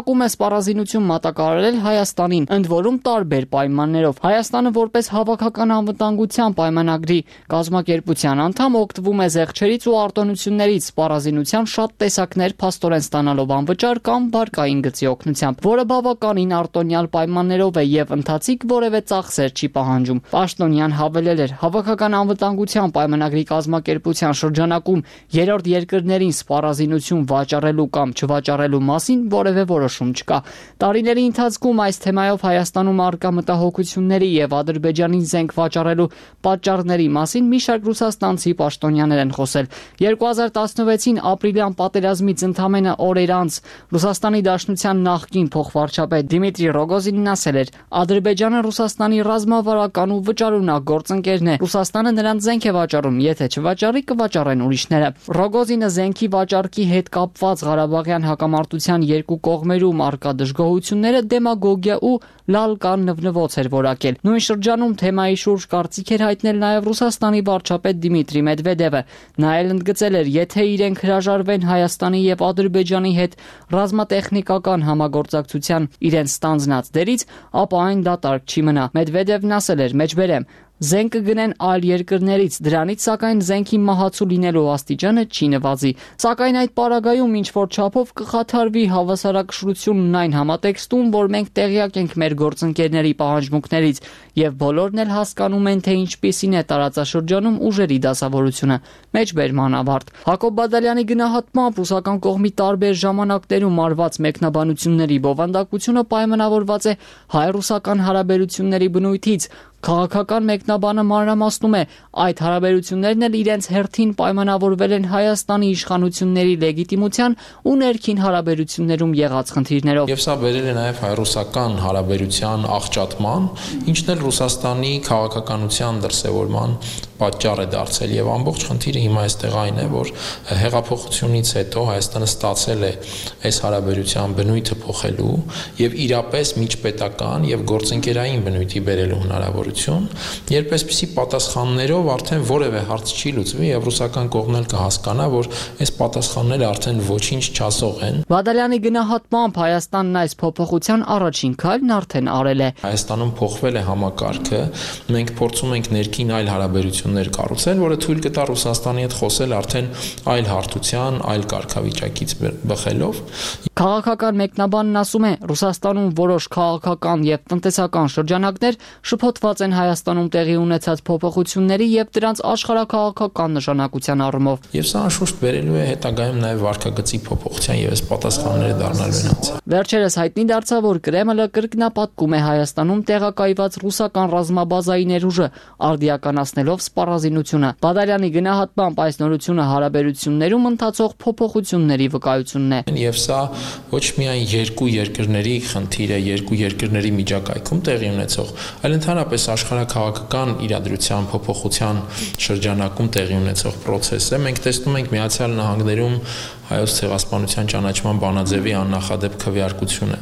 սպառազինություն մատակարարել Հայաստանին, ընդ որում տարբեր պայմաններով։ Հայաստանը որպես հավաքական անվտանգության պայմանագրի կազմակերպության անդամ օգտվում է զեղչերից ու արտոնություններից սպառազինության շատ տեսակներ փաստորեն ստանալով անվճար կամ բարկային գծի օգնությամբ, որը բավականին արտոնյալ պայմաններով է եւ ընթացիկ որևէ ծախսեր չի պահանջում։ Պաշտոնյան հավելել էր, հավաքական անվտանգության պայմանագրի կազմակերպության շրջանակում երրորդ երկրներին սպառազինություն վաճառելու կամ չվաճառելու մասին որևէ որոշում չկա։ Տարիների ընթացքում այս թեմայով Հայաստանում առկա մտահոգությունների եւ Ադրբեջանին զենք վաճառելու պատճառների մասին մի շարք ռուսաստանցի պաշտոնյաներ են խոսել։ երկու հազար տասնվեցին ապրիլյան պատերազմից ընդամենը օրեր անց Ռուսաստանի Դաշնության նախկին փոխվարչապետ Դիմիտրի Ռոգոզինն ասել էր. Ադրբեջանը Ռուսաստանի ռազմավարական ու վճարունակ գործընկերն է։ Ռուսաստանը նրան զենք է վաճառում, եթե չվաճառի կվաճառեն ուրիշները։ Ռոգոզինը զենքի վաճառքի հետ կապված Ղարաբաղյան հակամարտության երկու կողմերում առկա դժգոհությունները դեմագոգիա ու լալկան նվնվոց էր որակել։ Նույն շրջանում թեմայի շուրջ կարծիք էր հայտնել նաև Ռուսաստանի վարչապետ Դիմիտրի Մեդվեդևը։ Նա էլ ընդգծել էր, եթե իրենք հրաժարվեն Հայաստանի եւ Ադրբեջանի հետ ռազմատեխնիկական համագործակցության իրենց ստանձնած դերից, ապա այն դատարկ չի մնա։ Մեդվեդևն ասել էր. «Մեջբերեմ, զենքը գնեն այլ երկրներից, դրանից սակայն զենքի մահացու լինելու աստիճանը չի նվազի։ Սակայն այդ պարագայում ինչ որ չափով կխաթարվի հավասարակշռությունն այն համատեքստում, որ մենք տեղյակ ենք մեր գործընկերների պահանջմունքներից, եւ բոլորն էլ հասկանում են, թե ինչպիսին է տարածաշրջանում ուժերի դասավորությունը»։ Մեջբերման ավարտ։ Հակոբ Բադալյանի գնահատմամբ ռուսական կողմի տարբեր ժամանակներում արված մեկնաբանությունների բովանդակությունը պայմանավորված է հայ-ռուսական հարաբերությունների բնույթից։ Քաղաքական մեկնաբանը մանրամասնում է, այդ հարաբերություններն էլ իրենց հերթին պայմանավորվել են Հայաստանի իշխանությունների լեգիտիմության ու ներքին հարաբերություններում եղած խնդիրներով։ Եվ սա բերել է նաև հայ-ռուսական հարաբերության աղճատման, ինչն էլ Ռուսաստանի քաղաքականության դրսևորման պատճառ է դարձել եւ ամբողջ խնդիրը հիմա այստեղ այն է, որ հեղափոխությունից հետո Հայաստանը ստացել է այս հարաբերության բնույթը փոխելու եւ իրապես միջպետական եւ գործընկերային բնույթի բերելու հնարավորություն, երբ այսպիսի պատասխաններով արդեն որևէ հարց չի լուծվի եւ ռուսական կողմն էլ կհասկանա, որ այս պատասխանները արդեն ոչինչ չասող են։ Բադալյանի գնահատմամբ Հայաստանն այս փոփոխության առաջին քայլն արդեն արել է։ Հայաստանում փոխվել է համակարգը, մենք փորձում ենք ներքին այլ հարաբերություններ կառուցել, որը թույլ կտա Ռուսաստանի հետ խոսել արդեն այլ հարթության, այլ կարգավիճակից բխելով։ Քաղաքական մեկնաբանն ասում է, Ռուսաստանում որոշ քաղաքական եւ տնտեսական շրջանակներ շփոթված են Հայաստանում տեղի ունեցած փոփոխությունների եւ դրանց աշխարհաքաղաքական նշանակության առումով։ Եվ սա անշուշտ բերելու է հետագայում նաեւ վարկագծի փոփոխության եւ այս պատասխանները դառնալու են անց։ Վերջերս հայտնի դարձավ, որ Կրեմլը կրկնապատկում է Հայաստանում տեղակայված ռուսական ռազմաբազայի ներուժը, արդիականացնելով սպառազինությունը։ Բադալյանի գնահատմամբ այս նորությունը հարաբերություններում ընթացող փոփոխությունների վկայությունն է։ Եվ սա ոչ միայն երկու երկրների խնդիր է, երկու երկրների միջակայքում տեղի ունեցող, այլ ընդհանրապես աշխարհաքաղաքական իրադրության փոփոխության շրջանակում տեղի ունեցող process է։ Մենք տեսնում ենք Միացյալ Նահանգներում հայոց ցեղասպանության ճանաչման բանաձևի աննախադեպ քվեարկությունը։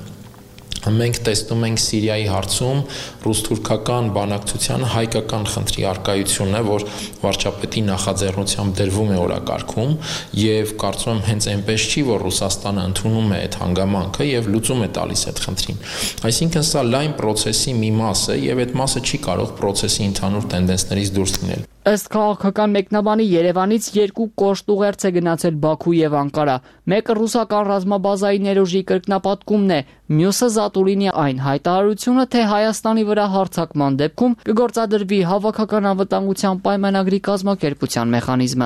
Մենք տեսնում ենք Սիրիայի հարցում ռուս-թուրքական բանակցության հայկական խնդրի առկայությունը, որ վարչապետի նախաձեռնությամբ դրվում է օրակարգում, եւ կարծում եմ հենց այնպես չի, որ Ռուսաստանը ընդունում է այդ հանգամանքը եւ լուծում է տալիս այդ խնդրին։ Այսինքն սա լայն process-ի մի մաս է եւ այդ մասը չի կարող process-ի ընդհանուր տենդենսներից դուրս լինել։ Ըստ քաղաքական մեկնաբանի Երևանից երկու կոշտ ուղերձ է գնացել Բաքու եւ Անկարա։ Մեկը ռուսական ռազմաբազայի ներուժի կրկնապատկումն է, մյուսը Զատուլինի այն հայտարարությունը, թե Հայաստանի վրա հարձակման դեպքում կգործադրվի հավաքական անվտանգության պայմանագրի կազմակերպության մեխանիզմը։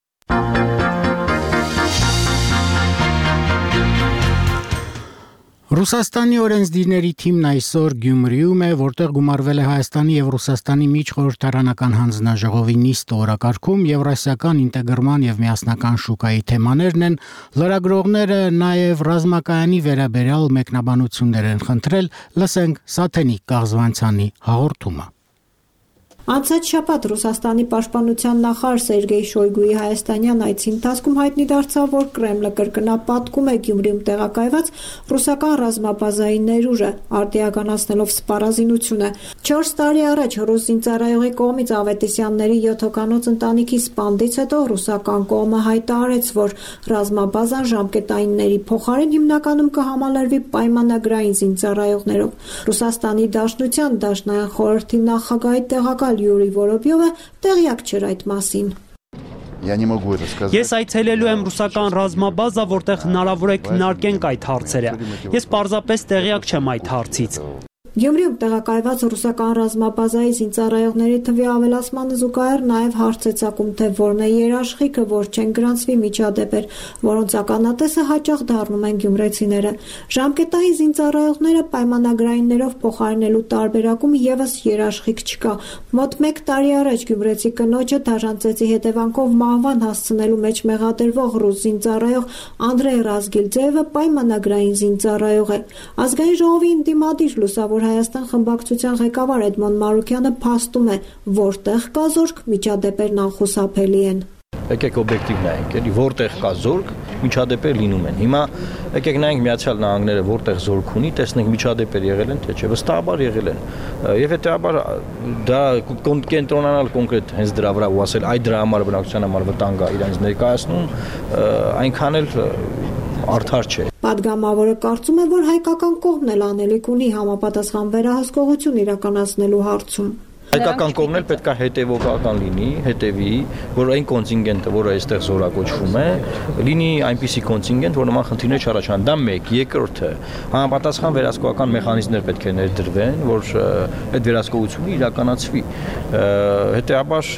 Ռուսաստանի օրենսդիրների թիմն այսօր Գյումրիում է, որտեղ գումարվել է Հայաստանի եւ Ռուսաստանի միջխորհրդարանական հանձնաժողովի նիստ օրակարգում եվրասիական ինտեգրման եւ միասնական շուկայի թեմաներն են, լրագրողները նաեւ ռազմակայանի վերաբերյալ մեկնաբանություններ են խնդրել, լսենք Սաթենիկ Կաղզվանցյանի հաղորդումը։ Անցած շաբաթ Ռուսաստանի պաշտպանության նախարար Սերգեյ Շոյգուի հայաստանյան այցի ընթացքում հայտնի դարձավ, որ Կրեմլը կրկնապատկում է Գյումրիում տեղակայված ռուսական ռազմաբազայի ներուժը, արդիականացնելով սպառազինությունը։ չորս տարի առաջ ռուս զինծառայողի կողմից Ավետիսյանների յոթ հոգանոց ընտանիքի սպանդից հետո ռուսական կողմը հայտարարեց, որ ռազմաբազան ժամկետայինների փոխարեն հիմնականում կհամալրվի պայմանագրային զինծառայողներով։ Ռուսաստանի Դաշնության Դաշնային խորհրդի նախագահի տեղակալ Յուրի Որոբյովը տեղյակ չէր այդ մասին։ Ես այցելելու եմ ռուսական ռազմաբազա, որտեղ հնարավոր է քննարկենք այդ հարցերը։ Ես պարզապես տեղյակ չեմ այդ հարցից։ Գյումրիում տեղակայված ռուսական ռազմաբազայի զինծառայողների թվի ավելացմանը զուգահեռ նաև հարց է ծագում, թե որն է երաշխիքը, որ չեն գրանցվի միջադեպեր, որոնց ականատեսը հաճախ դառնում են գյումրեցիները։ Ժամկետային զինծառայողները պայմանագրայիններով փոխարինելու տարբերակում եւս երաշխիք չկա։ Մոտ մեկ տարի առաջ գյումրեցի կնոջը դաժան հետևանքով մահվան հասցնելու մեջ մեղադրվող ռուս զինծառայող Անդրեյ Ռազգիլձեևը պայմանագրային զինծառայող է։ Ազգային ժողովի ընդդիմադիր լուսավոր Հայաստան խմբակցության ղեկավար Էդմոն Մարուկյանը փաստում է, որտեղ կա զորք, միջադեպերն անխուսափելի են։ Եկեք օբյեկտիվ նայենք, էլի որտեղ կա զորք, միջադեպեր լինում են։ Հիմա եկեք նայենք Միացյալ Նահանգները որտեղ զորք ունի, տեսնենք միջադեպեր եղել են, թե չէ, վստահաբար եղել են։ Եվ հետեւաբար դա կենտրոնանալ կոնկրետ հենց դրա վրա ու ասել այդ դրա համար բնակչության համար վտանգ է իրենց ներկայացնում, այնքան էլ արդար չէ։ Պատգամավորը կարծում է, որ հայկական կողմն էլ անելիք ունի համապատասխան վերահսկողություն իրականացնելու հարցում։ Հայկական կողմն էլ պետք է հետևողական լինի, հետևի, որ այն կոնտինգենտը, որը այստեղ զորակոչվում է, լինի այնպիսի կոնտինգենտ, որ նման խնդիրներ չառաջանան։ Դա մեկ, երկրորդը, համապատասխան վերահսկողական մեխանիզմներ պետք է ներդրվեն, որ այդ վերահսկողությունը իրականացվի։ Հետեւաբար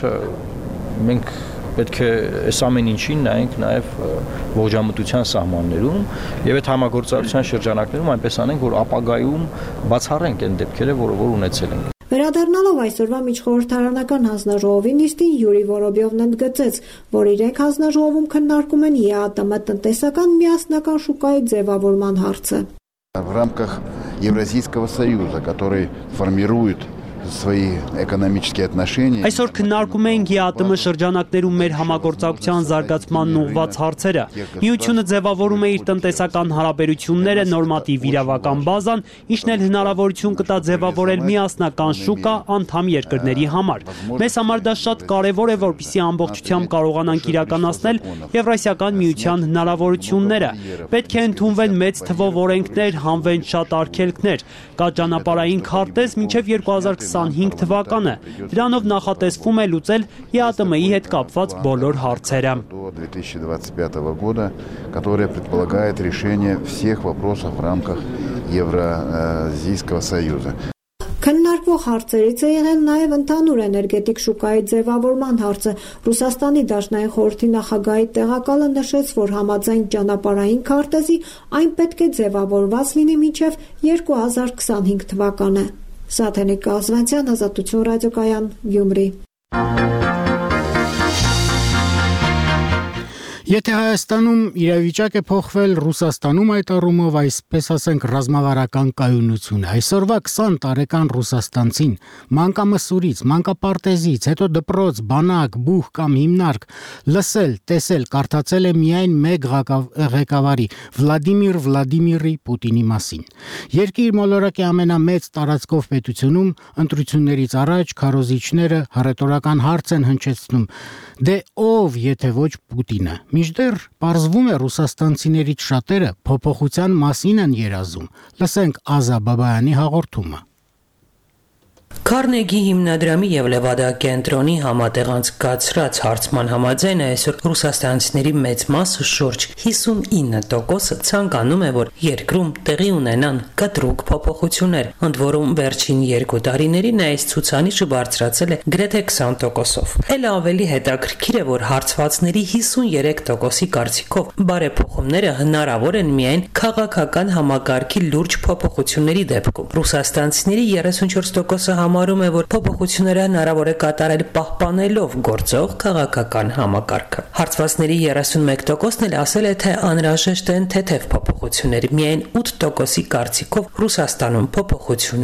մենք պետք է այս ամեն ինչին նայենք նաև ողջամտության սահմաններում եւ այդ համագործակցության շրջանակներում այնպես անենք, որ ապագայում բացառենք այն դեպքերը, որը որ ունեցել ենք։ Վերադառնալով այսօրվա միջխորհրդարանական հանձնաժողովի նիստին Յուրի Որոբյովն ընդգծեց, որ իրենք հանձնաժողովում քննարկում են ԵԱՏՄ տնտեսական միասնական շուկայի ձևավորման հարցը։ В рамках Евразийского союза, который формирует свои экономические отношения. Այսօր քննարկում ենք ԵԱՏՄ շրջանակներում մեր համագործակցության զարգացմանն ուղղված հարցերը։ Միությունը ձևավորում է իր տնտեսական հարաբերությունները, նորմատիվ իրավական բազան, ինչն էլ հնարավորություն կտա ձևավորել միասնական շուկա անդամ երկրների համար։ Մեզ համար դա շատ կարևոր է, որպեսզի ամբողջությամբ կարողանանք իրականացնել Եվրասիական միության հնարավորությունները։ Պետք է ընդունվեն մեծ թվով օրենքներ, հանվեն շատ արգելքներ։ Կա ճանապարհային քարտեզ մինչև երկու հազար քսանհինգ թվականը։ Դրանով նախատեսվում է լուծել ԵԱՏՄ-ի հետ կապված բոլոր հարցերը։ две тысячи двадцать пятого года, которое предполагает решение всех вопросов в рамках Евразийского союза. Քննարկվող հարցերից է եղել նաև ընդհանուր էներգետիկ շուկայի ձևավորման հարցը։ Ռուսաստանի Դաշնային խորհրդի նախագահի տեղակալը նշեց, որ համաձայն ճանապարհային քարտեզի այն պետք է ձևավորված լինի մինչև երկու հազար քսանհինգ թվականը։ Սաթենիկ Կազվանցյան, Ազատություն ռադիոկայան, Գյումրի։ Եթե Հայաստանում իրավիճակ է փոխվել, Ռուսաստանում այդ առումով այսպես ասենք ռազմավարական կայունություն է։ Այսօրվա քսան տարեկան ռուսաստանցին մանկամսուրից, մանկապարտեզից, հետո դպրոց, բանակ, բուհ կամ հիմնարկ լսել, տեսել, կարդացել է միայն մեկ ղեկավարի՝ Վլադիմիր Վլադիմիրի Պուտինի մասին։ Երկիր մոլորակի ամենամեծ տարածքով պետությունում ընտրություններից առաջ քարոզիչները հռետորական հարց են հնչեցնում. դե ով, եթե ոչ Պուտինը։ Մինչդեռ պարզվում է ռուսաստանցիներից շատերը փոփոխության մասին են երազում։ Լսենք Ազա Բաբայանի հաղորդումը։ Քարնեգի հիմնադրամի եւ Լևադա կենտրոնի համատեղանցկացրած հարցման համաձայն այսօր ռուսաստանցիների մեծ մասը շուրջ հիսունինը տոկոսը ցանկանում է, որ երկրում տեղի ունենան կտրուկ փոփոխություններ, ընդ որում վերջին երկու տարիներին այս ցուցանիշը բարձրացել է գրեթե քսան տոկոսով։ Էլ ավելի հետաքրքիր է, որ հարցվածների հիսուներեք տոկոսի կարծիքով բարեփոխումները հնարավոր են միայն քաղաքական համակարգի լուրջ փոփոխությունների դեպքում։ Ռուսաստանցիների երեսունչորս տոկոսը համարում է, որ փոփոխությունները հնարավոր է կատարել պահպանելով գործող քաղաքական համակարգը։ Հարցվածների երեսունմեկ տոկոսն էլ ասել է, թե անհրաժեշտ են թեթև փոփոխություններ, միայն ութ տոկոսի կարծիքով Ռուսաստանում փոփոխություններ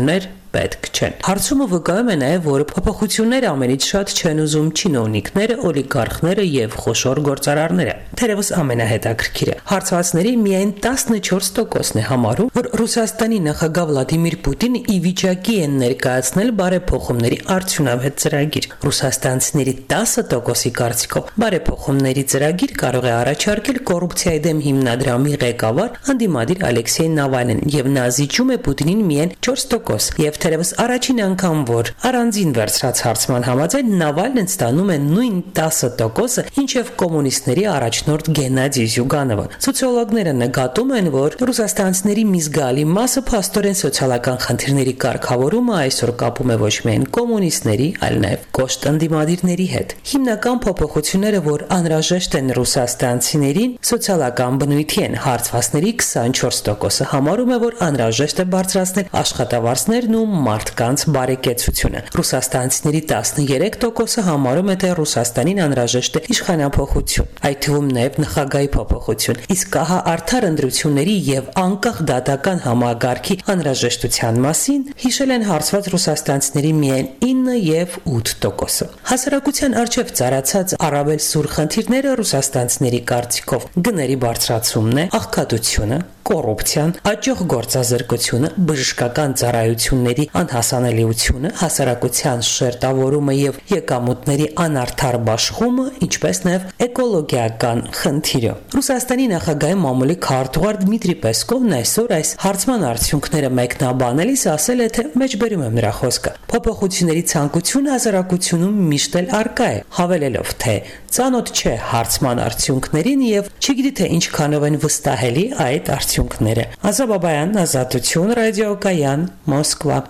պետք չեն։ Հարցումը վկայում է նաև, որ փոփոխությունները ամենից շատ չեն ուզում չինովնիկները, օլիգարխները եւ խոշոր գործարարները։ Թերևս ամենահետաքրքիրը հարցվածների միայն տասնչորս տոկոսն է համարում, որ Ռուսաստանի նախագահ Վլադիմիր Պուտինը ի վիճակի են ներկայացնել բարեփոխումների արդյունավետ ծրագիր։ Ռուսաստանցիների տասը տոկոսի կարծիքով բարեփոխումների ծրագիր կարող է առաջարկել կոռուպցիայի դեմ հիմնադրամի ղեկավար ընդդիմադիր Ալեքսեյ Նավալնին եւ նա զիջում է Պուտինին միայն չորս տոկոս։ Եվ թերևս առաջին անգամ, որ առանձին վերցրած հարցման համաձայն Նավալնին ստանում է նույն տասը տոկոսը, ինչև կոմունիստների առաջնորդ Գենադի Զյուգանովը։ Սոցիոլոգները նկատում են, որ ռուսաստանցիների մի զգալի մասը փաստորեն սոցիալական խնդիրների կարգավորումը այսօր կապում է ոչ միայն կոմունիստների, այլ նաև կոշտ ընդդիմադիրների հետ։ Հիմնական փոփոխությունները, որ անհրաժեշտ են ռուսաստանցիներին, սոցիալական բնույթի են։ Հարցվածների քսանչորս տոկոսը համարում է, որ անհրաժեշտ է բարձրացնել աշխատավարձներն ու մարդկանց բարեկեցությունը։ Ռուսաստանցիների տասներեք տոկոսը համարում է, թե Ռուսաստանին անհրաժեշտ է իշխանափոխություն, այդ թվում նաև նախագահի փոփոխություն, իսկ ահա արդար ընտրությունների եւ անկախ դատական համագարքի անհրաժեշտության մասին հիշել են հարցված ռուսաստանցիների միայն ինը եւ ութ տոկոսը։ Հասարակության առջև ծառացած առավել սուր խնդիրները ռուսաստանցիների կարծիքով գների բարձրացումն է, աղքատությունը, կոռուպցիան, աճող գործազրկությունը, բժշկական ծառայությունների անհասանելիությունը, հասարակության շերտավորումը եւ եկամուտների անարդար բաշխումը, ինչպես նաեւ էկոլոգիական խնդիրը։ Ռուսաստանի նախագահի մամուլի քարտուղար Դմիտրի Պեսկովն այսօր այս հարցման արդյունքները մեկնաբանելիս ասել է, թե մեջբերում եմ նրա խոսքը։ Փոփոխությունների ցանկությունը հասարակությունում միշտ էլ առկա է, հավելելով, թե ծանոթ չէ հարցման արդյունքներին եւ չգիտի թե ինչքանով են վստահելի այդ արդյունքները։ Ազա Բաբայան, Ազատություն, Ռադիոկայան, Մոսկվա։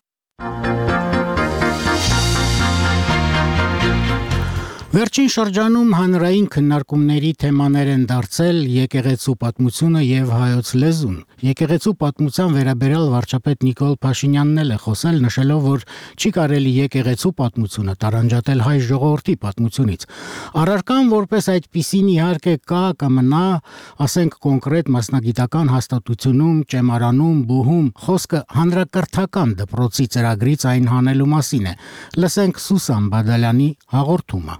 Վերջին շրջանում հանրային քննարկումների թեմաներ են դարձել եկեղեցու պատմությունը եւ հայոց լեզուն։ Եկեղեցու պատմության վերաբերյալ վարչապետ Նիկոլ Փաշինյանն էլ է խոսել, նշելով, որ չի կարելի եկեղեցու պատմությունը տարանջատել հայ ժողովրդի պատմությունից։ Առարկան որպես այդպիսին իհարկե կա, կմնա, ասենք կոնկրետ մասնագիտական հաստատությունում, ճեմարանում, բուհում, խոսքը հանրակրթական դպրոցի ծրագրից այն հանելու մասին է։ Լսենք Սուսան Բադալյանի հաղորդումը։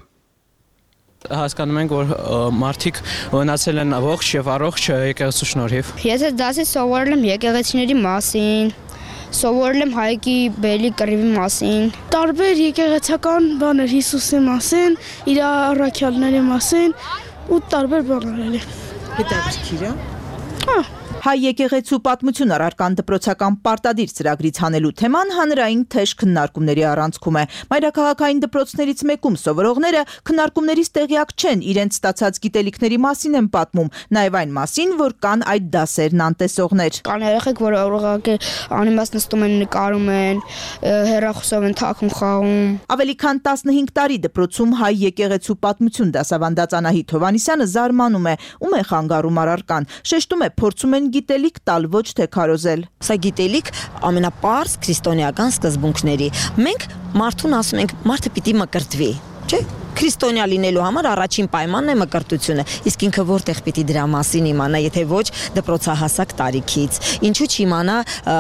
Հասկանում ենք, որ մարդիկ մնացել են ողջ եւ առողջ եկեղեցու շնորհիվ։ Ես դասի սովորել եմ եկեղեցիների մասին, սովորել եմ Հայկի Բելի կռիվի մասին, տարբեր եկեղեցական բաներ Հիսուսի մասին, իր առաքյալների մասին ու տարբեր բաներ էլի։ Հետաքրքիր է։ Հա։ Հայ եկեղեցու պատմություն առարկան դպրոցական պարտադիր ծրագրից հանելու թեման հանրային թեժ քննարկումների առանցքում է։ Մայրաքաղաքային դպրոցներից մեկում սովորողները քննարկումներից տեղյակ չեն, իրենց ստացած գիտելիքների մասին են պատմում, նաև այն մասին, որ կան այդ դասերն անտեսողներ։ Կան երեխեք, որ ուղղակի անիմաստ նստում են, նկարում են, հեռախոսով են թաքուն խաղում։ Ավելի քան տասնհինգ տարի դպրոցում հայ եկեղեցու պատմություն դասավանդած Անահիտ Հովհաննիսյանը զարմանում է, ում է խանգարում առարկան, շեշտում է, փորձում են գիտելիք տալ, ոչ թե քարոզել։ Սա գիտելիք ամենապարզ քրիստոնեական սկզբունքների։ Մենք մարդուն ասում ենք, մարդը պիտի մկրտվի, չէ՞։ Քրիստոնյա լինելու համար առաջին պայմանն է մկրտությունը, իսկ ինքը որտեղ պիտի դրա մասին իմանա, եթե ոչ դպրոցահասակ տարիքից։ Ինչու չիմանա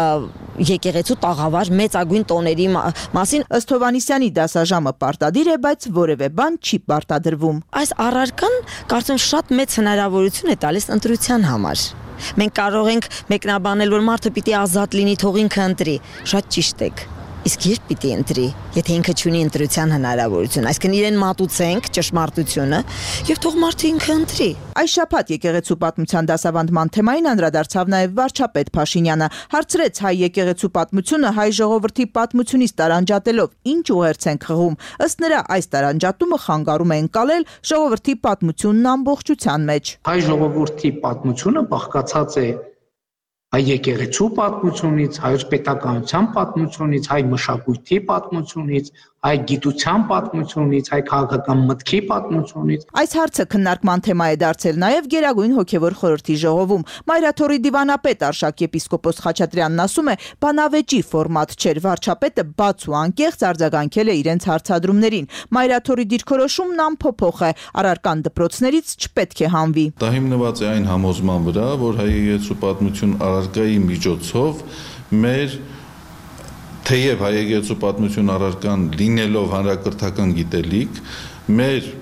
եկեղեցու տաղավար մեծագույն տոների մասին։ Ըստ Հովհաննիսյանի դասաժամը պարտադիր է, բայց որևէ բան չի պարտադրվում։ Այս առարկան կարծում շատ մեծ հնարավորություն է տալիս ընտրության համար։ Մենք կարող ենք մեկնաբանել, որ մարդը պիտի ազատ լինի, թող ինքը ընտրի։ Շատ ճիշտ եք։ Իսկ երբ պիտի ընտրի, եթե ինքը չունի ընտրության հնարավորություն, այսինքն իրեն մատուցենք ճշմարտությունը եւ թող մարդը ինքը ընտրի։ Այս շաբաթ եկեղեցու պատմության դասավանդման թեմային անդրադարձավ նաեւ վարչապետ Փաշինյանը, հարցրեց հայ եկեղեցու պատմությունը հայ ժողովրդի պատմությունից տարանջատելով ինչ ուղերձ են խղում։ Ըստ նրա, այս տարանջատումը խանգարում է ընկալել ժողովրդի պատմությունն ամբողջության մեջ։ Հայ ժողովրդի պատմությունը բաղկացած է հայ եկեղեցու պատմությունից, հայոց պետականության պատմությունից, հայ մշակույթի պատմությունից, հայ գիտության պատմությունից, հայ քաղաքական մտքի պատմությունից։ Այս հարցը քննարկման թեմա է դարձել նաև Գերագույն հոգևոր խորհրդի ժողովում։ Մայրաթորի դիվանապետ Արշակ եպիսկոպոս Խաչատրյանն ասում է, բանավեճի ֆորմատ չէր, վարչապետը բաց ու անկեղծ արձագանքել է իրենց հարցադրումներին։ Մայրաթորի դիրքորոշումն անփոփոխ է, առարկան դպրոցներից չպետք է հանվի։ Դա հիմնված է այն համոզման վրա, որ հայ եկեղեցու պատմություն առարկայի միջոցով մեր թեև հայեկեղեցու պատմություն առարկան լինելով հանրակրթական գիտելիք, մեր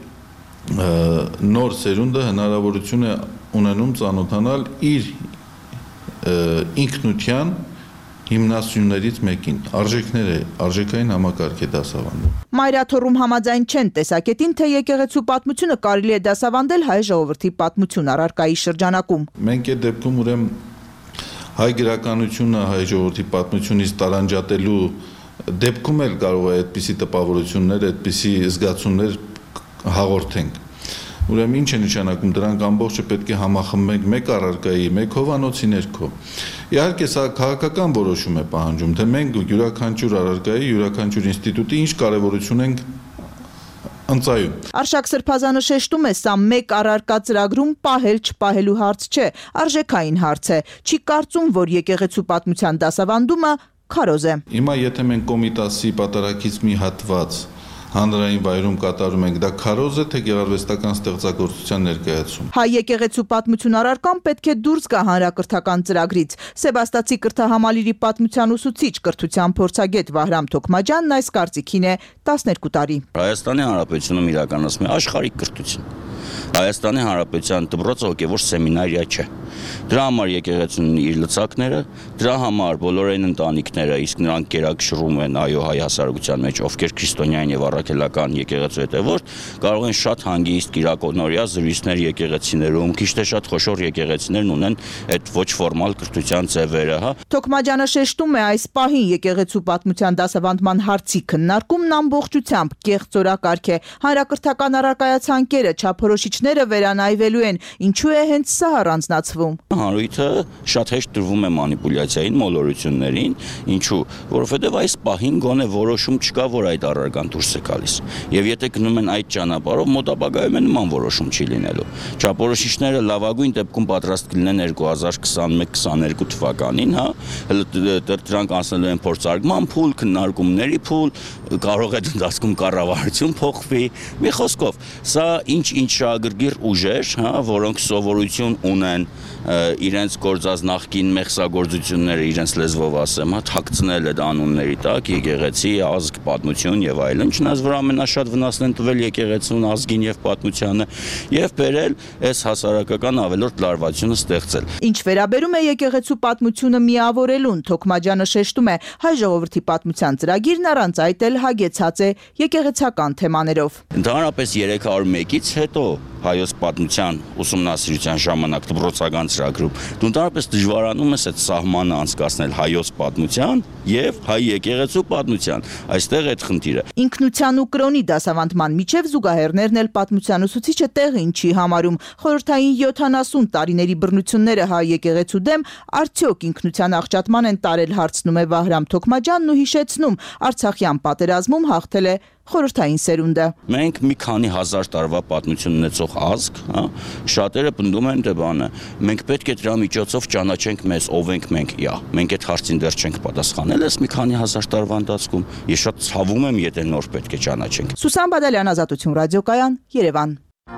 նոր սերունդը հնարավորություն է ունենում ծանոթանալ իր ինքնության հիմնասյուներից մեկին, արժեքները, արժեքային համակարգ է դասավանդում։ Մայրաթոռում համաձայն չեն տեսակետին, թե եկեղեցու պատմությունը կարելի է դասավանդել հայ ժողովրդի պատմություն առարկայի շրջանակում։ Մենք այդ դեպքում ուրեմն հայ գրականությունը հայ ժողովրդի պատմությունից տարանջատելու դեպքում էլ կարող է այդպիսի տպավորություններ, այդպիսի զգացումներ հաղորդենք։ Ուրեմն ինչ է նշանակում, դրանք ամբողջը պետք է համախմբենք մեկ առարկայի, մեկ հովանոցի ներքո։ Իհարկե սա քաղաքական որոշում է պահանջում, թե մենք յուրաքանչյուր առարկայի, յուրաքանչյուր ինստիտուտի ինչ կարևորություն ենք ընծայում։ Արշակ Սրբազանը շեշտում է, սա մեկ առարկա ծրագրում պահել չպահելու հարց չէ, արժեքային հարց է։ Չի կարծում, որ եկեղեցու պատմության դասավանդումը քարոզ է։ Հիմա եթե մենք Կոմիտասի պատարագից մի հատված հանրային վայրում կատարում ենք, դա քարոզ է, թե գեղարվեստական ստեղծագործության ներկայացում։ Հայ եկեղեցու պատմություն առարկան պետք է դուրս գա հանրակրթական ծրագրից։ Սեբաստացի կրթահամալիրի պատմության ուսուցիչ, կրթության փորձագետ Վահրամ Թոքմաջյանն այս կարծիքին է տասներկու տարի։ Հայաստանի Հանրապետությունում իրականացում է աշխարհիկ կրթություն։ Հայաստանի Հանրապետության դպրոցը հոգևոր սեմինարիա չէ։ Դրա համար եկեղեցին ունի իր լծակները, դրա համար բոլորային ընտանիքները, իսկ նրանք կերակշռում են այո հայ հասարակության մեջ, ովքեր քրիստոնյային եւ առաքելական եկեղեցու հետևորդ, կարող են շատ հանգիստ կիրակոնորյա զրույցներ եկեղեցիներում, քիչ թե շատ խոշոր եկեղեցիներն ունեն այդ ոչ ֆորմալ կրթության ձևերը, հա։ Թոքմաջյանը շեշտում է, այս պահին եկեղեցու պատմության դասավանդման հարցի քննարկումն ամբողջությամբ կեղծ օրակարգ է։ Հանրակրթական առարկայացանկերը չափորոշիչները վերանայվելու են, ինչու է հենց սա առանձնացվում։ Հանրույթը շատ հեշտ դրվում է մանիպուլյացիային, մոլորություններին, ինչու, որովհետև այս պահին գոնե որոշում չկա, որ այդ առարկան դուրս է գալիս։ Եվ եթե գնում են այդ ճանապարհով, մոտ ապագայում նման որոշում չի լինելու։ Չափորոշիչները լավագույն դեպքում պատրաստ կլինեն երկու հազար քսանմեկ քսաներկու թվականին, հա, դրանք անցնելու են փորձարկման փուլ, քննարկումների փուլ, կարող է ընթացքում կառավարություն փոխվի։ Մի խոսքով, սա ինչ-ինչ շահագրգիռ ուժեր, հա, որոնք սովորություն ունեն իրենց գործած նախկին մեղսագործությունները, իրենց լեզվով ասեմ, հա, թաքցնել այդ անունների տակ, եկեղեցի, ազգ, պատմություն եւ այլն, չնայած որ ամենաշատ վնասն են տվել եկեղեցուն, ազգին եւ պատմությանը եւ բերել այս հասարակական ավելորդ լարվածությունը ստեղծել։ Ինչ վերաբերում է եկեղեցու պատմությունը միավորելուն, Թոքմաջյանը շեշտում է, հայ ժողովրդի պատմության ծրագիրն առանց այդ էլ հագեցած է եկեղեցական թեմաներով։ Ընդհանրապես երեք հարյուր մեկից հետո հայոց պատմության ուսումնասիրության ժամանակ դպրոցական ծրագրում դու ընդհանրապես դժվարանում ես այդ սահմանը անցկացնել հայոց պատմության եւ հայ եկեղեցու պատմության։ Այստեղ այդ խնդիրը։ Ինքնության ու կրոնի դասավանդման միջև զուգահեռներն էլ պատմության ուսուցիչը տեղին չի համարում։ Խորհրդային յոթանասուն տարիների բռնությունները հայ եկեղեցու դեմ արդյոք ինքնության աղճատման են տարել, հարցնում է Վահրամ Թոքմաջյանն ու հիշեցնում, Արցախյան պատերազմում հաղթել է խորհրդային սերունդը։ Մենք մի քանի հազար տարվա պատմություն ունեցող ազգ, հա, շատերը պնդում են, թե բանը, մենք պետք է դրա միջոցով ճանաչենք մեզ, ով ենք մենք, իա, մենք այդ հարցին դեռ չենք պատասխանել, այս մի քանի հազար տարվա ընթացքում, ես շատ ցավում եմ, եթե նոր պետք է ճանաչենք։ Սուսան Բադալյան, Ազատություն ռադիոկայան, Երևան։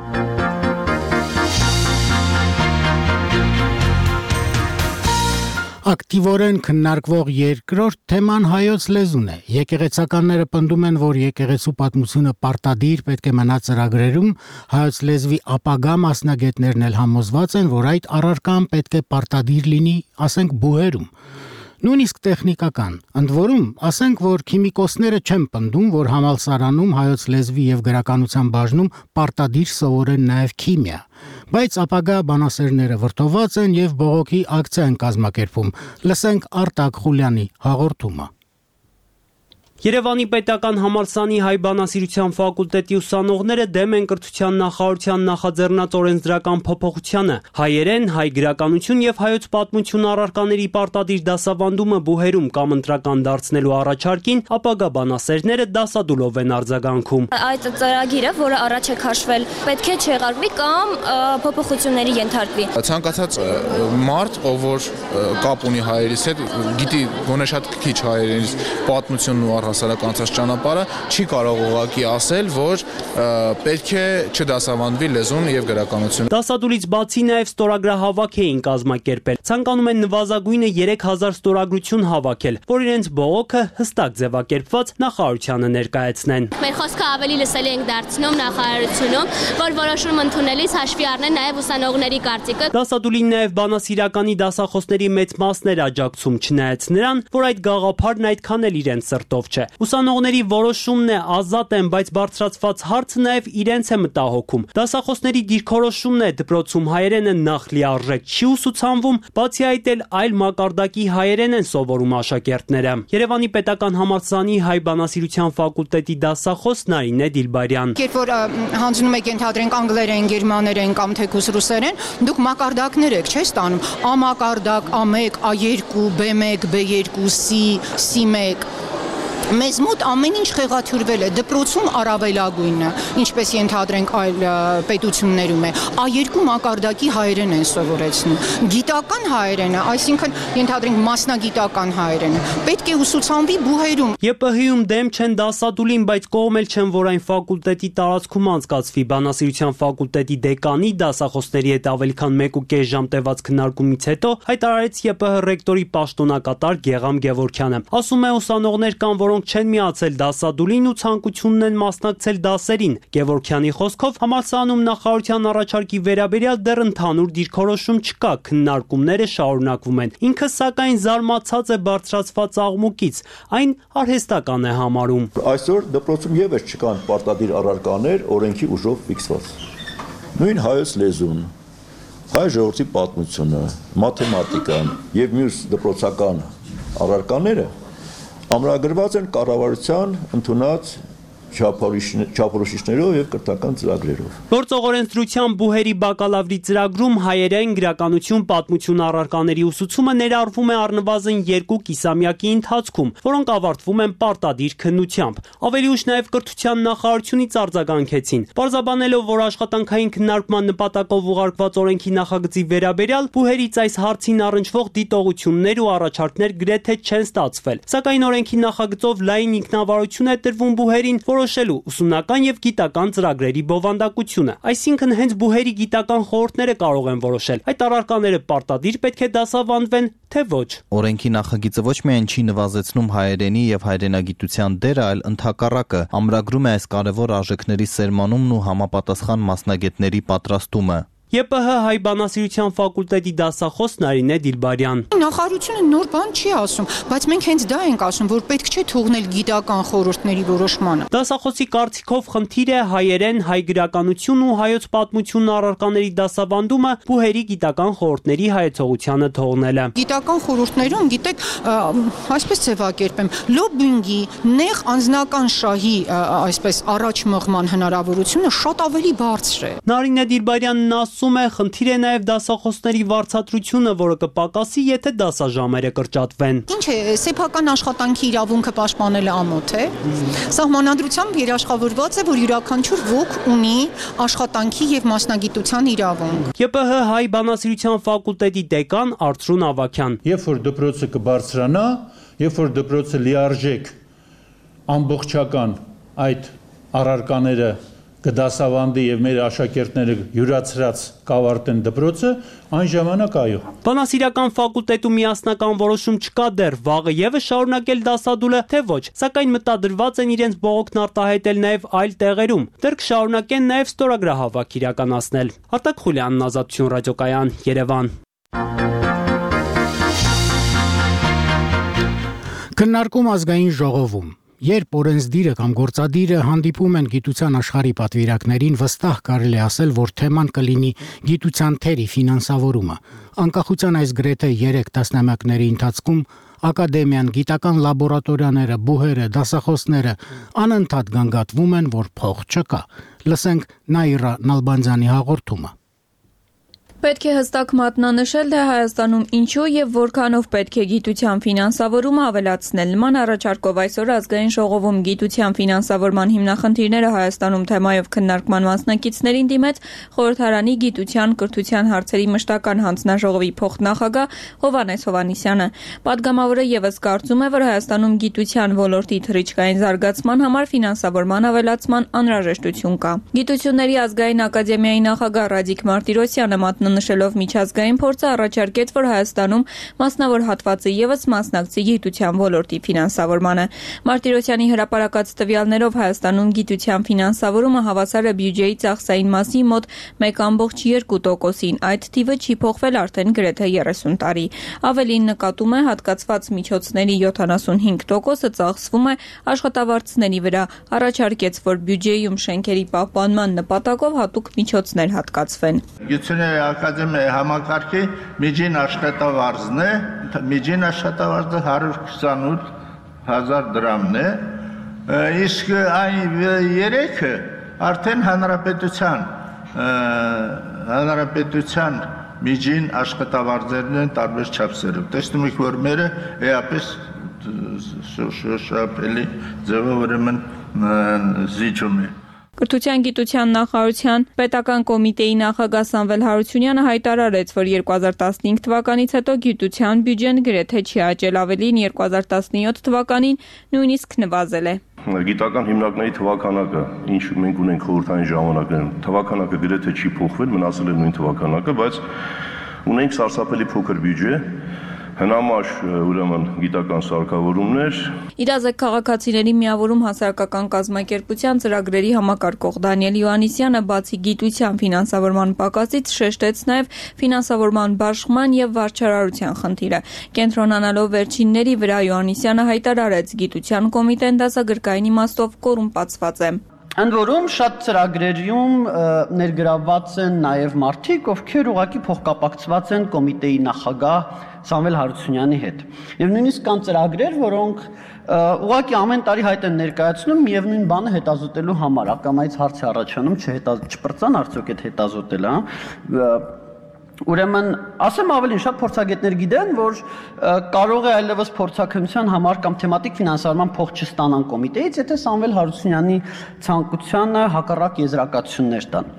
Ակտիվորեն քննարկվող երկրորդ թեման հայոց լեզուն է։ Եկեղեցականները պնդում են, որ եկեղեցու պատմությունը պարտադիր պետք է մնա ծրագրերում, հայոց լեզվի ապագա մասնագետներն էլ համոզված են, որ այդ առարկան պետք է պարտադիր լինի, ասենք, բուհերում։ Նույնիսկ տեխնիկական, ընդ որում, ասենք, որ քիմիկոսները չեն պնդում, որ համալսարանում հայոց լեզվի եւ գրականության բաժնում պարտադիր սովորեն նաեւ քիմիա, բայց ապագա բանասերները վրդոված են եւ բողոքի ակցիա են կազմակերպում։ Լսենք Արտակ Խուլյանի հաղորդումը։ Երևանի պետական համալսարանի հայ բանասիրության ֆակուլտետի ուսանողները դեմ են կրթության նախարարության նախաձեռնած օրենսդրական փոփոխությանը։ Հայերեն, հայ գրականություն եւ հայոց պատմություն առարկաների պարտադիր դասավանդումը բուհերում կամ ընտրական դարձնելու առաջարկին ապագա բանասերները դասադուլով են արձագանքում։ Այդ ծրագիրը, որը առաջ է քաշվել, պետք է չեղարկվի կամ փոփոխությունների ենթարկվի։ Ցանկացած մարդ, ով որ կապ ունի հայերիս հետ, գիտի գոնե շատ քիչ հայերենից պատմությունն ու առհասարակ անցած ճանապարհը չի կարող ուղղակի ասել, որ պետք է չդասավանդվի լեզուն եւ գրականությունը։ Դասադուլից բացի նաև ստորագրահավաք էին կազմակերպել։ Ցանկանում են նվազագույնը երեք հազար ստորագրություն հավաքել, որ իրենց բողոքը հստակ ձևակերպված նախարարությանը ներկայացնեն։ Մեր խոսքը ավելի լսելի ենք դարձնում նախարարությունում, որ որոշում ընդունելիս հաշվի առնեն նաև ուսանողների կարծիքը։ Դասադուլին նաև բանասիրականի դասախոսների մեծ մասն էր աջակցում, չնայած նրան, որ այդ գաղափարն այդքան էլ իրենց սրտով չէ։ Ուսանողների որոշումն է, ազատ են, բայց բարձրացված հարցը նաև իրենց է մտահոգում։ Դասախոսների դիրքորոշումն է, դպրոցում հայերենը նախ լիարժեք չի ուսուցանվում, բացի այդ էլ այլ մակարդակի հայերեն են սովորում աշակերտները։ Երևանի պետական համալսարանի հայ բանասիրության ֆակուլտետի դասախոս Նարինե Դիլբարյան։ Երբ որ հանձնում եք ենթադրենք անգլերեն, գերմաներեն կամ թեկուզ ռուսերեն, դուք մակարդակներ եք, չէ՞ ստանում։ A մակարդակ, A one, A two, B one, B two, C, C one։ Մեզ մոտ ամեն ինչ խեղաթյուրվել է, դպրոցում առավելագույնը, ինչպես ենթադրենք այլ պետություններում է, A two մակարդակի հայերեն են սովորեցնում։ Գիտական հայերենը, այսինքն ենթադրենք մասնագիտական հայերենը, պետք է ուսուցանվի բուհերում։ ԵՊՀ-ում դեմ չեն դասադուլին, բայց կողմել չեն, որ այն ֆակուլտետի տարածքում անցկացվի։ Բանասիրության ֆակուլտետի դեկանի դասախոսների հետ ավելի քան մեկ ու կես ժամ տևած քննարկումից հետո հայտարարեց ԵՊՀ ռեկտորի պաշտոնակատար Գեգամ Գևորգյանը։ Ասում է ուսանողներ կան, որոնք չեն միացել դասադուլին ու ցանկությունն են մասնակցել դասերին։ Գևորգյանի խոսքով համալսարանում նախարարության առաջարկի վերաբերյալ դեռ ընդհանուր դիրքորոշում չկա, քննարկումները շարունակվում են։ Ինքը սակայն զարմացած է բարձրացված աղմուկից, այն արհեստական է համարում։ Այսօր դպրոցում եւս չկան պարտադիր առարկաներ օրենքի ուժով ֆիքսված։ Նույն հայոց լեզուն, հայ ժողովրդի պատմությունը, մաթեմատիկան եւ մյուս դպրոցական առարկաները ամրագրված են կառավարության ընդունած չափորոշիչներով եւ կրթական ծրագրերով։ Գործող օրենսդրության բուհերի բակալավրի ծրագրում հայերեն, գրականություն, պատմություն առարկաների ուսուցումը ներառվում է առնվազն երկու կիսամյակի ընթացքում, որոնք ավարտվում են պարտադիր քննությամբ։ Ավելի ուշ նաև կրթության նախարարությունից արձագանքեցին, պարզաբանելով, որ աշխատանքային քննարկման նպատակով ուղարկված օրենքի նախագծի վերաբերյալ բուհերից այս հարցին առնչվող դիտողություններ ու առաջարկներ գրեթե չեն ստացվել։ Սակայն օրենքի նախագծով լայն ինքնավարություն է տրվում բուհերին, որոշելու ուսումնական եւ գիտական ծրագրերի բովանդակությունը։ Այսինքն հենց բուհերի գիտական խորհուրդները կարող են որոշել այդ առարկաները պարտադիր պետք է դասավանդվեն, թե ոչ։ Օրենքի նախագիծը ոչ միայն չի նվազեցնում հայերենի եւ հայրենագիտության դերը, այլ ընդհակառակը ամրագրում է այս կարևոր արժեքների սերմանումն ու համապատասխան մասնագետների պատրաստումը։ ԵՊՀ հայ բանասիրության ֆակուլտետի դասախոս Նարինե Դիլբարյան։ Նախարարությունը նոր բան չի ասում, բայց մենք հենց դա ենք ասում, որ պետք չէ թողնել գիտական խորհուրդների որոշմանը։ Դասախոսի կարծիքով խնդիր է հայերեն, հայ գրականություն ու հայոց պատմություն առարկաների դասավանդումը բուհերի գիտական խորհուրդների հայեցողությանը թողնելը։ Գիտական խորհուրդներում, գիտեք, այսպես ձևակերպեմ, լոբինգի, նեղ անձնական շահի, այսպես առաջ մղման հնարավորությունը շատ ավելի բարձր է։ Նարինե Դիլբարյանն ասում է, խնդիր է նաև դասախոսների վարձատրությունը, որը կպակասի, եթե դասաժամերը կրճատվեն։ Ինչ է, սեփական աշխատանքի իրավունքը պաշտպանելը ամոթ է։ Սահմանադրությամբ երաշխավորված է, որ յուրաքանչյուր ոք ունի աշխատանքի եւ մասնագիտության իրավունք։ ԵՊՀ հայ բանասիրության ֆակուլտետի դեկան Արծրուն Ավագյան։ Երբ որ դպրոցը կբարձրանա, երբ որ դպրոցը լիարժեք ամբողջական այդ առարկաները կդասավանդի եւ մեր աշակերտները յուրացրած կավարտեն դպրոցը, այն ժամանակ այո։ Բանասիրական ֆակուլտետում միասնական որոշում չկա դեռ, վաղը եւս շարունակել դասադուլը, թե ոչ, սակայն մտադրված են իրենց բողոքն արտահայտել նաեւ այլ տեղերում։ Դեռ կշարունակեն նաեւ ստորագրահավաք իրականացնել։ Արտակ Խուլյանն, Ազատություն ռադիոկայան, Երևան։ Քննարկում ազգային ժողովում։ Երբ օրենսդիրը կամ գործադիրը հանդիպում են գիտության աշխարհի պատվիրակներին, վստահ կարելի է ասել, որ թեման կլինի գիտության թերի ֆինանսավորումը։ Անկախության այս գրեթե երեք տասնամյակների ընթացքում ակադեմիան, գիտական լաբորատորիաները, բուհերը, դասախոսները անընդհատ գանգատվում են, որ փող չկա։ Լսենք Նաիրա Նալբանդյանի հաղորդումը։ Պետք է հստակ մատնանշել, թե Հայաստանում ինչու եւ որքանով պետք է գիտության ֆինանսավորումը ավելացնել։ Նման առաջարկով այսօր ազգային ժողովում գիտության ֆինանսավորման հիմնախնդիրները Հայաստանում թեմայով քննարկման մասնակիցներին դիմեց խորհրդարանի գիտության, կրթության հարցերի մշտական հանձնաժողովի փոխնախագահ Հովհաննես Հովհաննիսյանը։ Պատգամավորը եւս կարծում է, որ Հայաստանում գիտության ոլորտի թռիչքային զարգացման համար ֆինանսավորման ավելացման անհրաժեշտություն կա։ Գիտությունների ազգային ակադեմիայի նախագահ Ռադիկ Մարտիրոսյանը նշելով միջազգային փորձը առաջարկեց, որ Հայաստանում մասնավոր հատվածը եւս մասնակցի գիտության ոլորտի ֆինանսավորմանը։ Մարտիրոսյանի հրապարակած տվյալներով Հայաստանում գիտության ֆինանսավորումը հավասար է բյուջեի ծախսային մասի մոտ մեկ կόμկոմ երկու տոկոսին, այդ թիվը չի փոխվել արդեն գրեթե երեսուն տարի։ Ավելին նկատում է հատկացված միջոցների յոթանասունհինգ տոկոսը ծախսվում է աշխատավարձների վրա, առաջարկեց, որ բյուջեում շենքերի պահպանման նպատակով հատուկ միջոցներ հատկացվեն։ Ակադեմիայի համակարգի միջին աշխատավարձն է, միջին աշխատավարձը հարյուր քսանութ հազար դրամն է, իսկ այն երեքը արդեն հանրապետության հանրապետության միջին աշխատավարձերն են տարբեր չափսերով։ Տեսնում եք, որ մերը էապես շոշափելի ձևով ուրեմն զիջում է։ Կրթության գիտության նախարարության պետական կոմիտեի նախագահ Սամվել Հարությունյանը հայտարարեց, որ երկու հազար տասնհինգ թվականից հետո գիտության բյուջեն գրեթե չի աճել, ավելին երկու հազար տասնյոթ թվականին նույնիսկ նվազել է։ Գիտական հիմնարկների թվականակը, ինչ մենք ունենք խորհրդային ժամանակներում, թվականակը գրեթե չի փոխվել, մնացել է նույն թվականակը, բայց ունենք սարսափելի փոքր բյուջե, հնամաշ ուրեմն գիտական սարքավորումներ։ Իրազեկ քաղաքացիների միավորում հասարակական կազմակերպության ծրագրերի համակարգող Դանիել Յոհաննիսյանը բացի գիտության ֆինանսավորման պակասից շեշտեց նաև ֆինանսավորման բաշխման եւ վարչարարության խնդիրը։ Կենտրոնանալով վերջինների վրա Յոհաննիսյանը հայտարարեց, գիտության կոմիտեն դասագրքային իմաստով կոռումպացված է։ Ընդ որում շատ ծրագրերում ներգրավված են նաև մարդիկ, ովքեր ուղղակի փոխկապակցված են կոմիտեի նախագահ Սամվել Հարությունյանի հետ։ Եվ նույնիսկ կան ծրագրեր, որոնք ուղղակի ամեն տարի հայտ են ներկայացնում միևնույն բանը հետազոտելու համար։ Ակամայից հարց է առաջանում, չպրծան արդյոք այդ հետազոտելը, հա։ Ուրեմն, ասեմ ավելին, շատ փորձագետներ գիտեն, որ կարող է այլևս փորձաքննության համար կամ թեմատիկ ֆինանսավորման փող չստանան կոմիտեից, եթե Սամվել Հարությունյանի ցանկությանը հակառակ եզրակացություններ տան։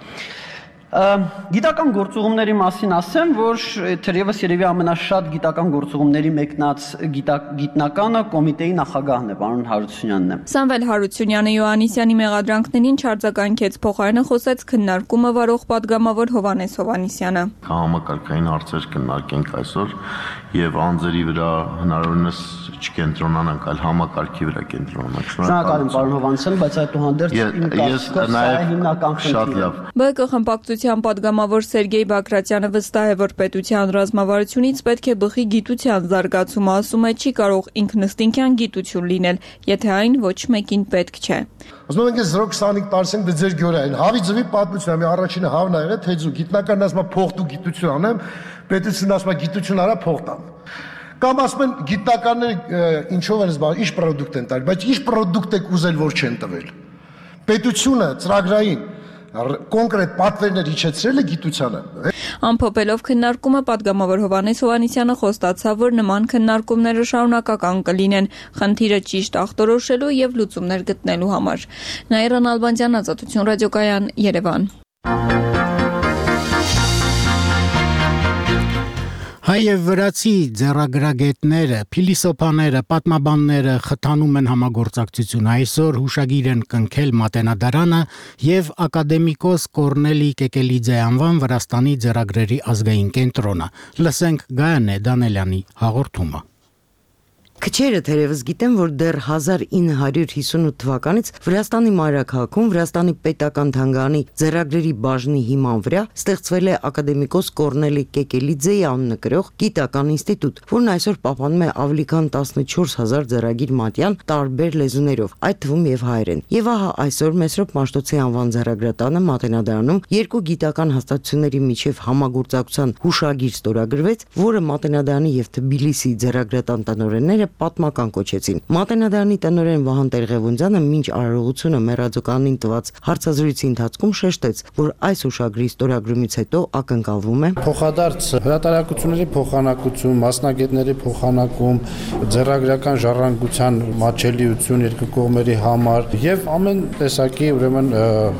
Գիտական գործուղումների մասին ասեմ, որ թերևս երևի ամենաշատ գիտական գործուղումների մեկնած գիտնականը կոմիտեի նախագահն է, պարոն Հարությունյանն է։ Սամվել Հարությունյանը Յոհաննիսյանի մեղադրանքներին չարձագանքեց, փոխարենը խոսեց քննարկումը վարող պատգամավոր Հովհաննես Հովհաննիսյանը։ Համակարգային հարցեր կնարկենք այսօր եւ անձերի վրա հնարավորինս չկենտրոնանանք, այլ համակարգի վրա կենտրոնանանք։ Շնորհակալ եմ, պարոն Հովհաննիսյան, բայց այդուհանդերձ իմ կարծիքով սա է հիմնական խնդիրը։ ԲԿ խմբակցության պատգամավոր Սերգեյ Բագրատյանը վստահ է, որ պետության ռազմավարությունից պետք է բխի գիտության զարգացումը, ասում է, չի կարող ինքնըստինքյան գիտություն լինել, եթե այն ոչ մեկին պետք չէ։ Ասում ենք ես քսանհինգ տարի դե ձեր գյորային հավի ձվի պատմություն, մի առաջինը հավն ա եղել, թե ձու գիտնականն ասում է փող դու գիտություն անեմ, պետությունն ասում է գիտություն արա փող տամ։ Կամ ասում են գիտնականները ինչով են զբաղվում, ինչ պրոդուկտ են տալիս, բայց ինչ պրոդուկտ եք ուզել, որ չեն տվել։ Պետությունը ծրագրային կոնկրետ պատվերներ իջեցրել է գիտությանը։ Ամփոփելով քննարկումը պատգամավոր Հովհաննես Հովհաննիսյանը խոստացավ, որ նման քննարկումները շարունակական կլինեն, խնդիրը ճիշտ ախտորոշելու եւ լուծումներ գտնելու համար։ Նաիրա Նալբանդյան, Ազատություն ռադիոկայան, Երևան։ Հայ եւ վրացի ձեռագրագետները, փիլիսոփաները, պատմաբանները խթանում են համագործակցություն։ Այսօր հուշագիր են կնքել Մատենադարանը եւ ակադեմիկոս Կորնելի Կեկելիձե անվան Վրաստանի ձեռագրերի ազգային կենտրոնը։ Լսենք Գայանե Դանելյանի հաղորդումը։ Քչերը թերևս գիտեն, որ դեռ հազար ինը հարյուր հիսունութ թվականից Վրաստանի մայրաքաղաքում Վրաստանի պետական թանգարանի ձեռագրերի բաժնի հիման վրա ստեղծվել է ակադեմիկոս Կորնելի Կեկելիձեի անունը գիտական ինստիտուտ, որն այսօր պահպանում է ավելի քան տասնչորս հազար ձեռագիր մատյան տարբեր լեզուներով, այդ թվում եւ հայերեն։ Եվ ահա այսօր Մեսրոպ Մաշտոցի անվան ձեռագրատանը Մատենադարանում երկու գիտական հաստատությունների միջև համագործակցության հուշագիր ստորագրվեց, որը Մատենադարանի եւ Թբիլիսի ձեռագրատան տնօրենները պատմական կոչեցին։ Մատենադարանի տնօրեն Վահան Տերղևունձյանը մինչ արարողությունը մեր ռադիոկայանին տված հարցազրույցի ընթացքում շեշտեց, որ այս հուշագրի ստորագրումից հետո ակնկալվում է փոխադարձ հրատարակությունների փոխանակություն, մասնագետների փոխանակում, ձեռագրական ժառանգության մատչելիություն երկու կողմերի համար եւ ամեն տեսակի ուրեմն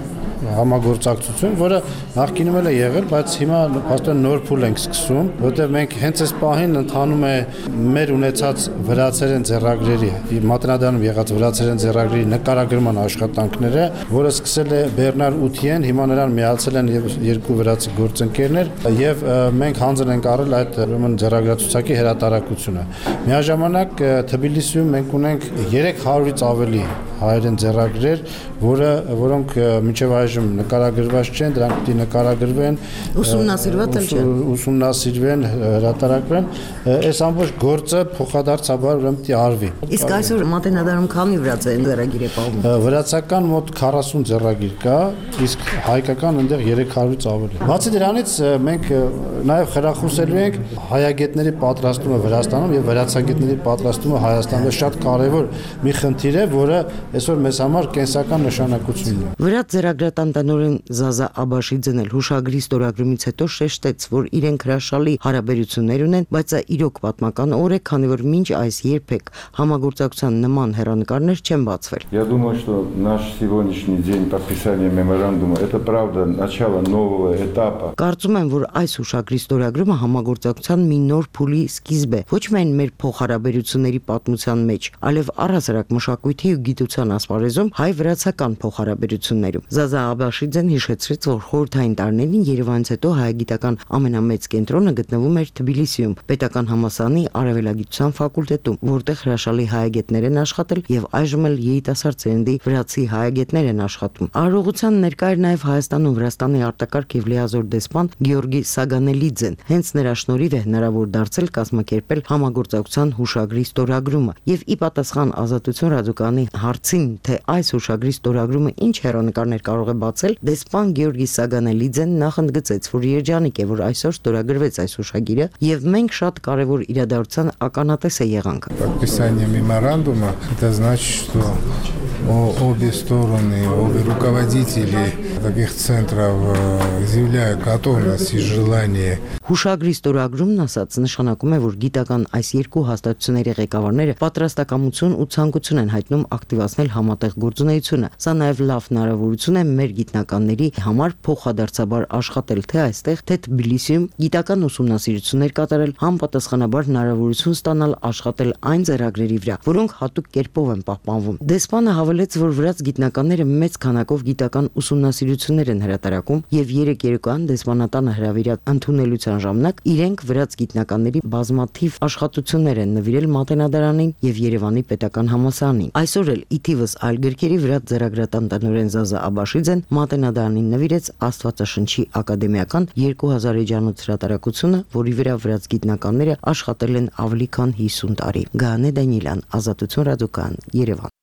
համագործակցություն, որը նախկինում էլ է եղել, բայց հիմա փաստորեն նոր փուլ ենք սկսում, որտեղ մենք հենց այս պահին ընթանում է մեր ունեցած վրացերեն ձեռագրերի, Մատենադարանում եղած վրացերեն ձեռագրերի նկարագրման աշխատանքները, որը սկսել է Բեռնար Ութիեն, հիմա նրան միացել են երկու վրացի գործընկերներ եւ մենք հանձն ենք առել այդ ուրեմն ձեռագրացուցակի հրատարակությունը։ Միաժամանակ Թբիլիսիում մենք ունենք երեք հարյուրից ավելի հայերեն ձեռագրեր, որը որոնք մինչև այժմ նկարագրված չեն, դրանք պիտի նկարագրվեն, ուսումնասիրված չեն, ուսումնասիրվեն, հրատարակվեն, այս ամբողջ գործը փոխադարձաբար ուրեմն պիտի արվի։ Իսկ այսօր Մատենադարում քանի վրացերեն ձեռագիր է պահվում։ Վրացական մոտ քառասուն ձեռագիր կա, իսկ հայկական այնտեղ երեք հարյուրից ավելի։ Բացի դրանից մենք նաև խրախուսելու ենք հայագետների պատրաստումը Վրաստանում եւ վրացագետների պատրաստումը Հայաստանում։ Շատ կարեւոր մի խնդիր է, որը այսօր մեզ համար կենսական նշանակություն ունի։ Վրաց ձեռագրատան տնօրեն Զազա Աբաշիձեն էլ հուշագրի ստորագրումից հետո շեշտեց, որ իրենք հրաշալի հարաբերություններ ունեն, բայց դա իրոք պատմական օր է, քանի որ մինչ այս երբեք համագործակցության նման հեռանկարներ չեն բացվել։ Я думаю, что наш сегодняшний день подписания меморандума это правда начало нового этапа. Կարծում եմ, որ այս հուշագրի ստորագրումը համագործակցության մի նոր փուլի սկիզբ է, ոչ միայն մեր փոխհարաբերությունների պատմության մեջ, այլև առհասարակ մշակույթի ու գիտության ասպարեզում հայ-վրացական փոխհարաբերություններում։ Զազա Աբաշիձեն հիշեցրեց, որ խորհրդային տարիներին Երևանից հետո հայագիտական ամենամեծ կենտրոնը գտնվում էր Թբիլիսիում, Պետական համալսարանի արևելագիտության ֆակուլտետում, որտեղ հրաշալի հայագետներ են աշխատել եւ այժմ էլ երիտասարդ սերնդի վրացի հայագետներ են աշխատում։ Արարողության ներկա էր նաեւ Հայաստանում Վրաստանի արտակարգ եւ լիազոր դեսպան Գեորգի Սագանելիձեն։ Հենց նրա շնորհիվ է հնարավոր դարձել կազմակերպել համագործակցության հուշագրի ստորագրումը եւ ի պատասխան Ազատություն ռադիոկայանի հարցին, թե այս հուշագրի ստորագրումը ինչ հեռանկարներ կարող է բացել, դեսպան Գեորգի Սագանելիձեն նախընդգծեց, որ երջանիկ է, որ այսօր ստորագրվեց այս հուշագիրը եւ մենք շատ կարեւոր իրադարձության ականատես է եղանք։ Подписание меморандума это значит, что обе стороны, обе руководители таких центров заявляют готовность и желание. Հուշագրի ստորագրումն ասած նշանակում է, որ գիտական այս երկու հաստատությունների ղեկավարները պատրաստակամություն ու ցանկություն են հայտնում ակտիվացնել համատեղ գործունեությունը։ Սա նաև լավ հնարավորություն է մեր գիտնականների համար փոխադարձաբար աշխատել թե այստեղ, թե Թբիլիսիում, գիտական ուսումնասիրություններ կատարել, համապատասխանաբար հնարավորություն ստանալ աշխատել այն ձեռագրերի վրա, որոնք հատուկ կերպով են պահպանվում։ Դեսպանը հավելեց, որ վրաց գիտնականները մեծ քանակով գիտական ուսումնասիրություններ են հրատարակում եւ երեք երեկոյան դեսպանատանը հրավիրած ընդունելության ժամանակ իրենք վրաց գիտնականների բազմաթիվ աշխատություններ են նվիրել Մատենադարանին եւ Երևանի պետական համալսարանին։ Այսօր էլ ի թիվս այլ գրքերի վրաց ձեռագրատան տնօրեն Զազա Աբաշիձեն Մատենադարանին նվիրեց Աստվածաշնչի ակադեմիական երկու հազար էջանոց հրատարակությունը, որի վրա վրաց գիտնականները աշխատել են ավելի քան հիսուն տարի։ Գայանե Դանիելյան, Ազատություն ռադիոկայան, Երևան։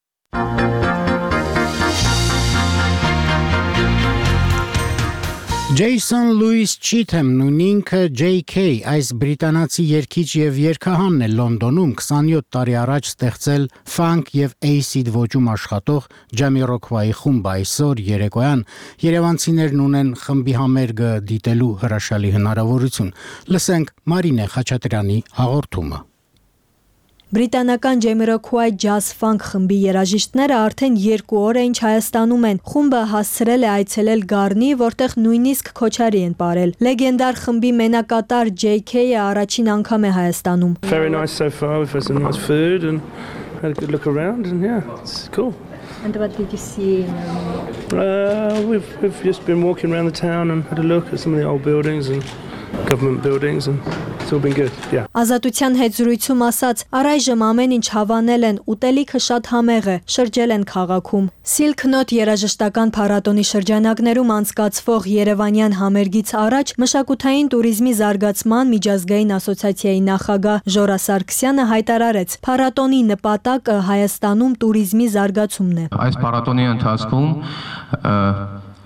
Ջեյսոն Լուիս Չիթեմն ու ինքը Ջեյ Քեյ այս բրիտանացի երգիչ եւ երգահանն է Լոնդոնում քսանյոթ տարի առաջ ստեղծել ֆանկ եւ էյսիդ ոճում աշխատող Ջամիրոքվայի խումբը։ Այսօր երեկոյան երևանցիներն ունեն խմբի համերգը դիտելու հրաշալի հնարավորություն։ Լսենք Մարինե Խաչատրյանի հաղորդումը։ Բրիտանական Jamiroquai Jazz Funk խմբի երաժիշտները արդեն երկու օր է ինչ Հայաստանում են։ Խումբը հասցրել է այցելել Գառնի, որտեղ նույնիսկ քոչարի են ապարել։ Լեգենդար խմբի մենակատար Ջեյ Քեյը առաջին անգամ է Հայաստանում։ Very nice so far. We've had some nice food and had a good look around and yeah, it's cool. And what did you see? Uh, we've we've just been walking around the town and had a look at some of the old buildings and government buildings and it's all been good. Yeah. Ազատության հետ զրույցում ասաց, առայժմ ամեն ինչ հավանել են, ուտելիքը շատ համեղ է, շրջել են քաղաքում։ Silk Note երաժշտական փառատոնի շրջանակներում անցկացվող Երևանյան համերգից առաջ մշակութային туриզմի զարգացման միջազգային ասոցիացիայի նախագահ Ժորա Սարգսյանը հայտարարեց, փառատոնի նպատակը Հայաստանում туриզմի զարգացումն է։ Այս փառատոնի ընթացքում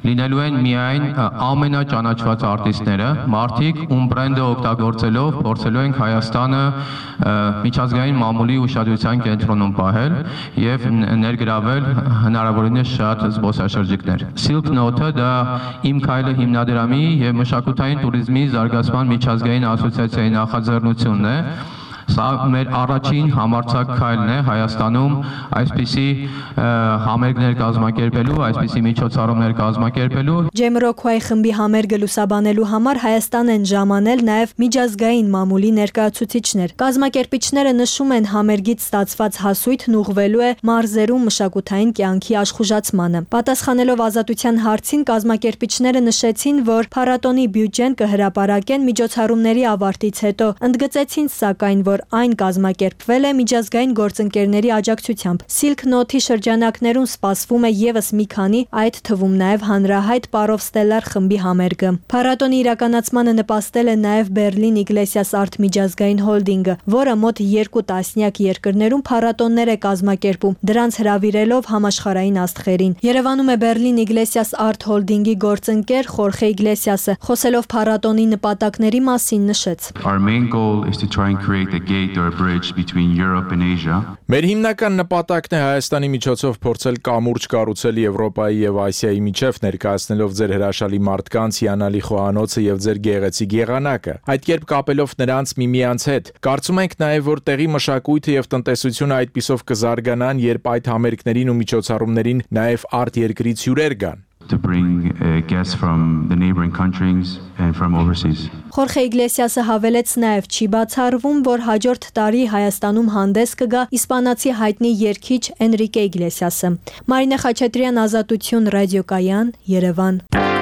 լինելու են միայն ամենաճանաչված արտիստները, մարդիկ, ում բրենդը օգտագործելով փորձելու ենք Հայաստանը միջազգային մամուլի ուշադրության կենտրոնում պահել եւ ներգրավել հնարավորինս շատ զբոսաշրջիկներ։ Silk Note-ը դա Իմ քայլը հիմնադրամի եւ մշակութային туриզմի զարգացման միջազգային ասոցիացիայի նախաձեռնությունն է։ Սա մեր առաջին համարձակ քայլն է Հայաստանում այսպիսի համերգներ կազմակերպելու, այսպիսի միջոցառումներ կազմակերպելու։ Jamiroquai խմբի համերգը լուսաբանելու համար Հայաստան են ժամանել նաև միջազգային մամուլի ներկայացուցիչներ։ Կազմակերպիչները նշում են, համերգից ստացված հասույթն ուղղվելու է մարզերում մշակութային կյանքի աշխուժացմանը։ Պատասխանելով ազատության հարցին, կազմակերպիչները նշեցին, որ փառատոնի բյուջեն կհրապարակեն միջոցառումների ավարտից հետո, ընդգծեցին սակայն, որ այն կազմակերպվել է միջազգային գործընկերների աջակցությամբ։ Silk Note-ի շրջանակներում սպասվում է եւս մի քանի, այդ թվում նաև հանրահայտ Parov Stellar խմբի համերգը։ Փառատոնի իրականացմանը նպաստել է նաև Berlin Iglesias Art միջազգային հոլդինգը, որը մոտ երկու տասնյակ երկրներում փառատոններ է կազմակերպում, դրանց հրավիրելով համաշխարհային աստղերին։ Երևանում է Berlin Iglesias Art հոլդինգի գործընկեր Jorge Iglesias-ը, խոսելով փառատոնի նպատակների մասին նշեց. Our main goal is to try and create a gate or a bridge between Europe and Asia. Մեր հիմնական նպատակն է Հայաստանի միջոցով փորձել կամուրջ կառուցել Եվրոպայի եւ Ասիայի միջև, ներկայացնելով ձեր հրաշալի մարդկանց հիանալի խոհանոցը եւ ձեր գեղեցիկ եղանակը, այդ կերպ կապելով նրանց միմյանց հետ։ Կարծում ենք նաեւ, որ տեղի մշակույթը եւ տնտեսությունը այդպիսով կզարգանան, երբ այդ համերգներին ու միջոցառումներին նաեւ արտերկրից հյուրեր գան։ To bring uh, guests from the neighboring countries and from overseas. Jorge Iglesias-ը հավելեց նաև չի բացառվում, որ հաջորդ տարի Հայաստանում հանդես կգա իսպանացի հայտնի երգիչ Enrique Iglesias-ը։ Մարինե Խաչատրյան, Ազատություն, Ռադիոկայան, Երևան։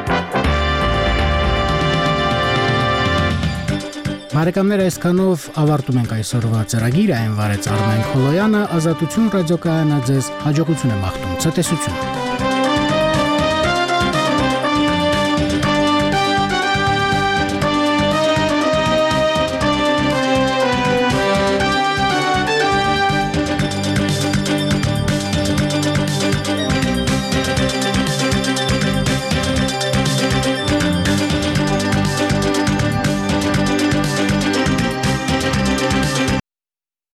Բարեկամներ, այսքանով ավարտում ենք այսօրվա ծրագիրը, այն վարեց Արմեն Խոլոյանը, Ազատություն ռադիոկայանը ձեզ հաջողություն է մաղթում, ցտեսություն։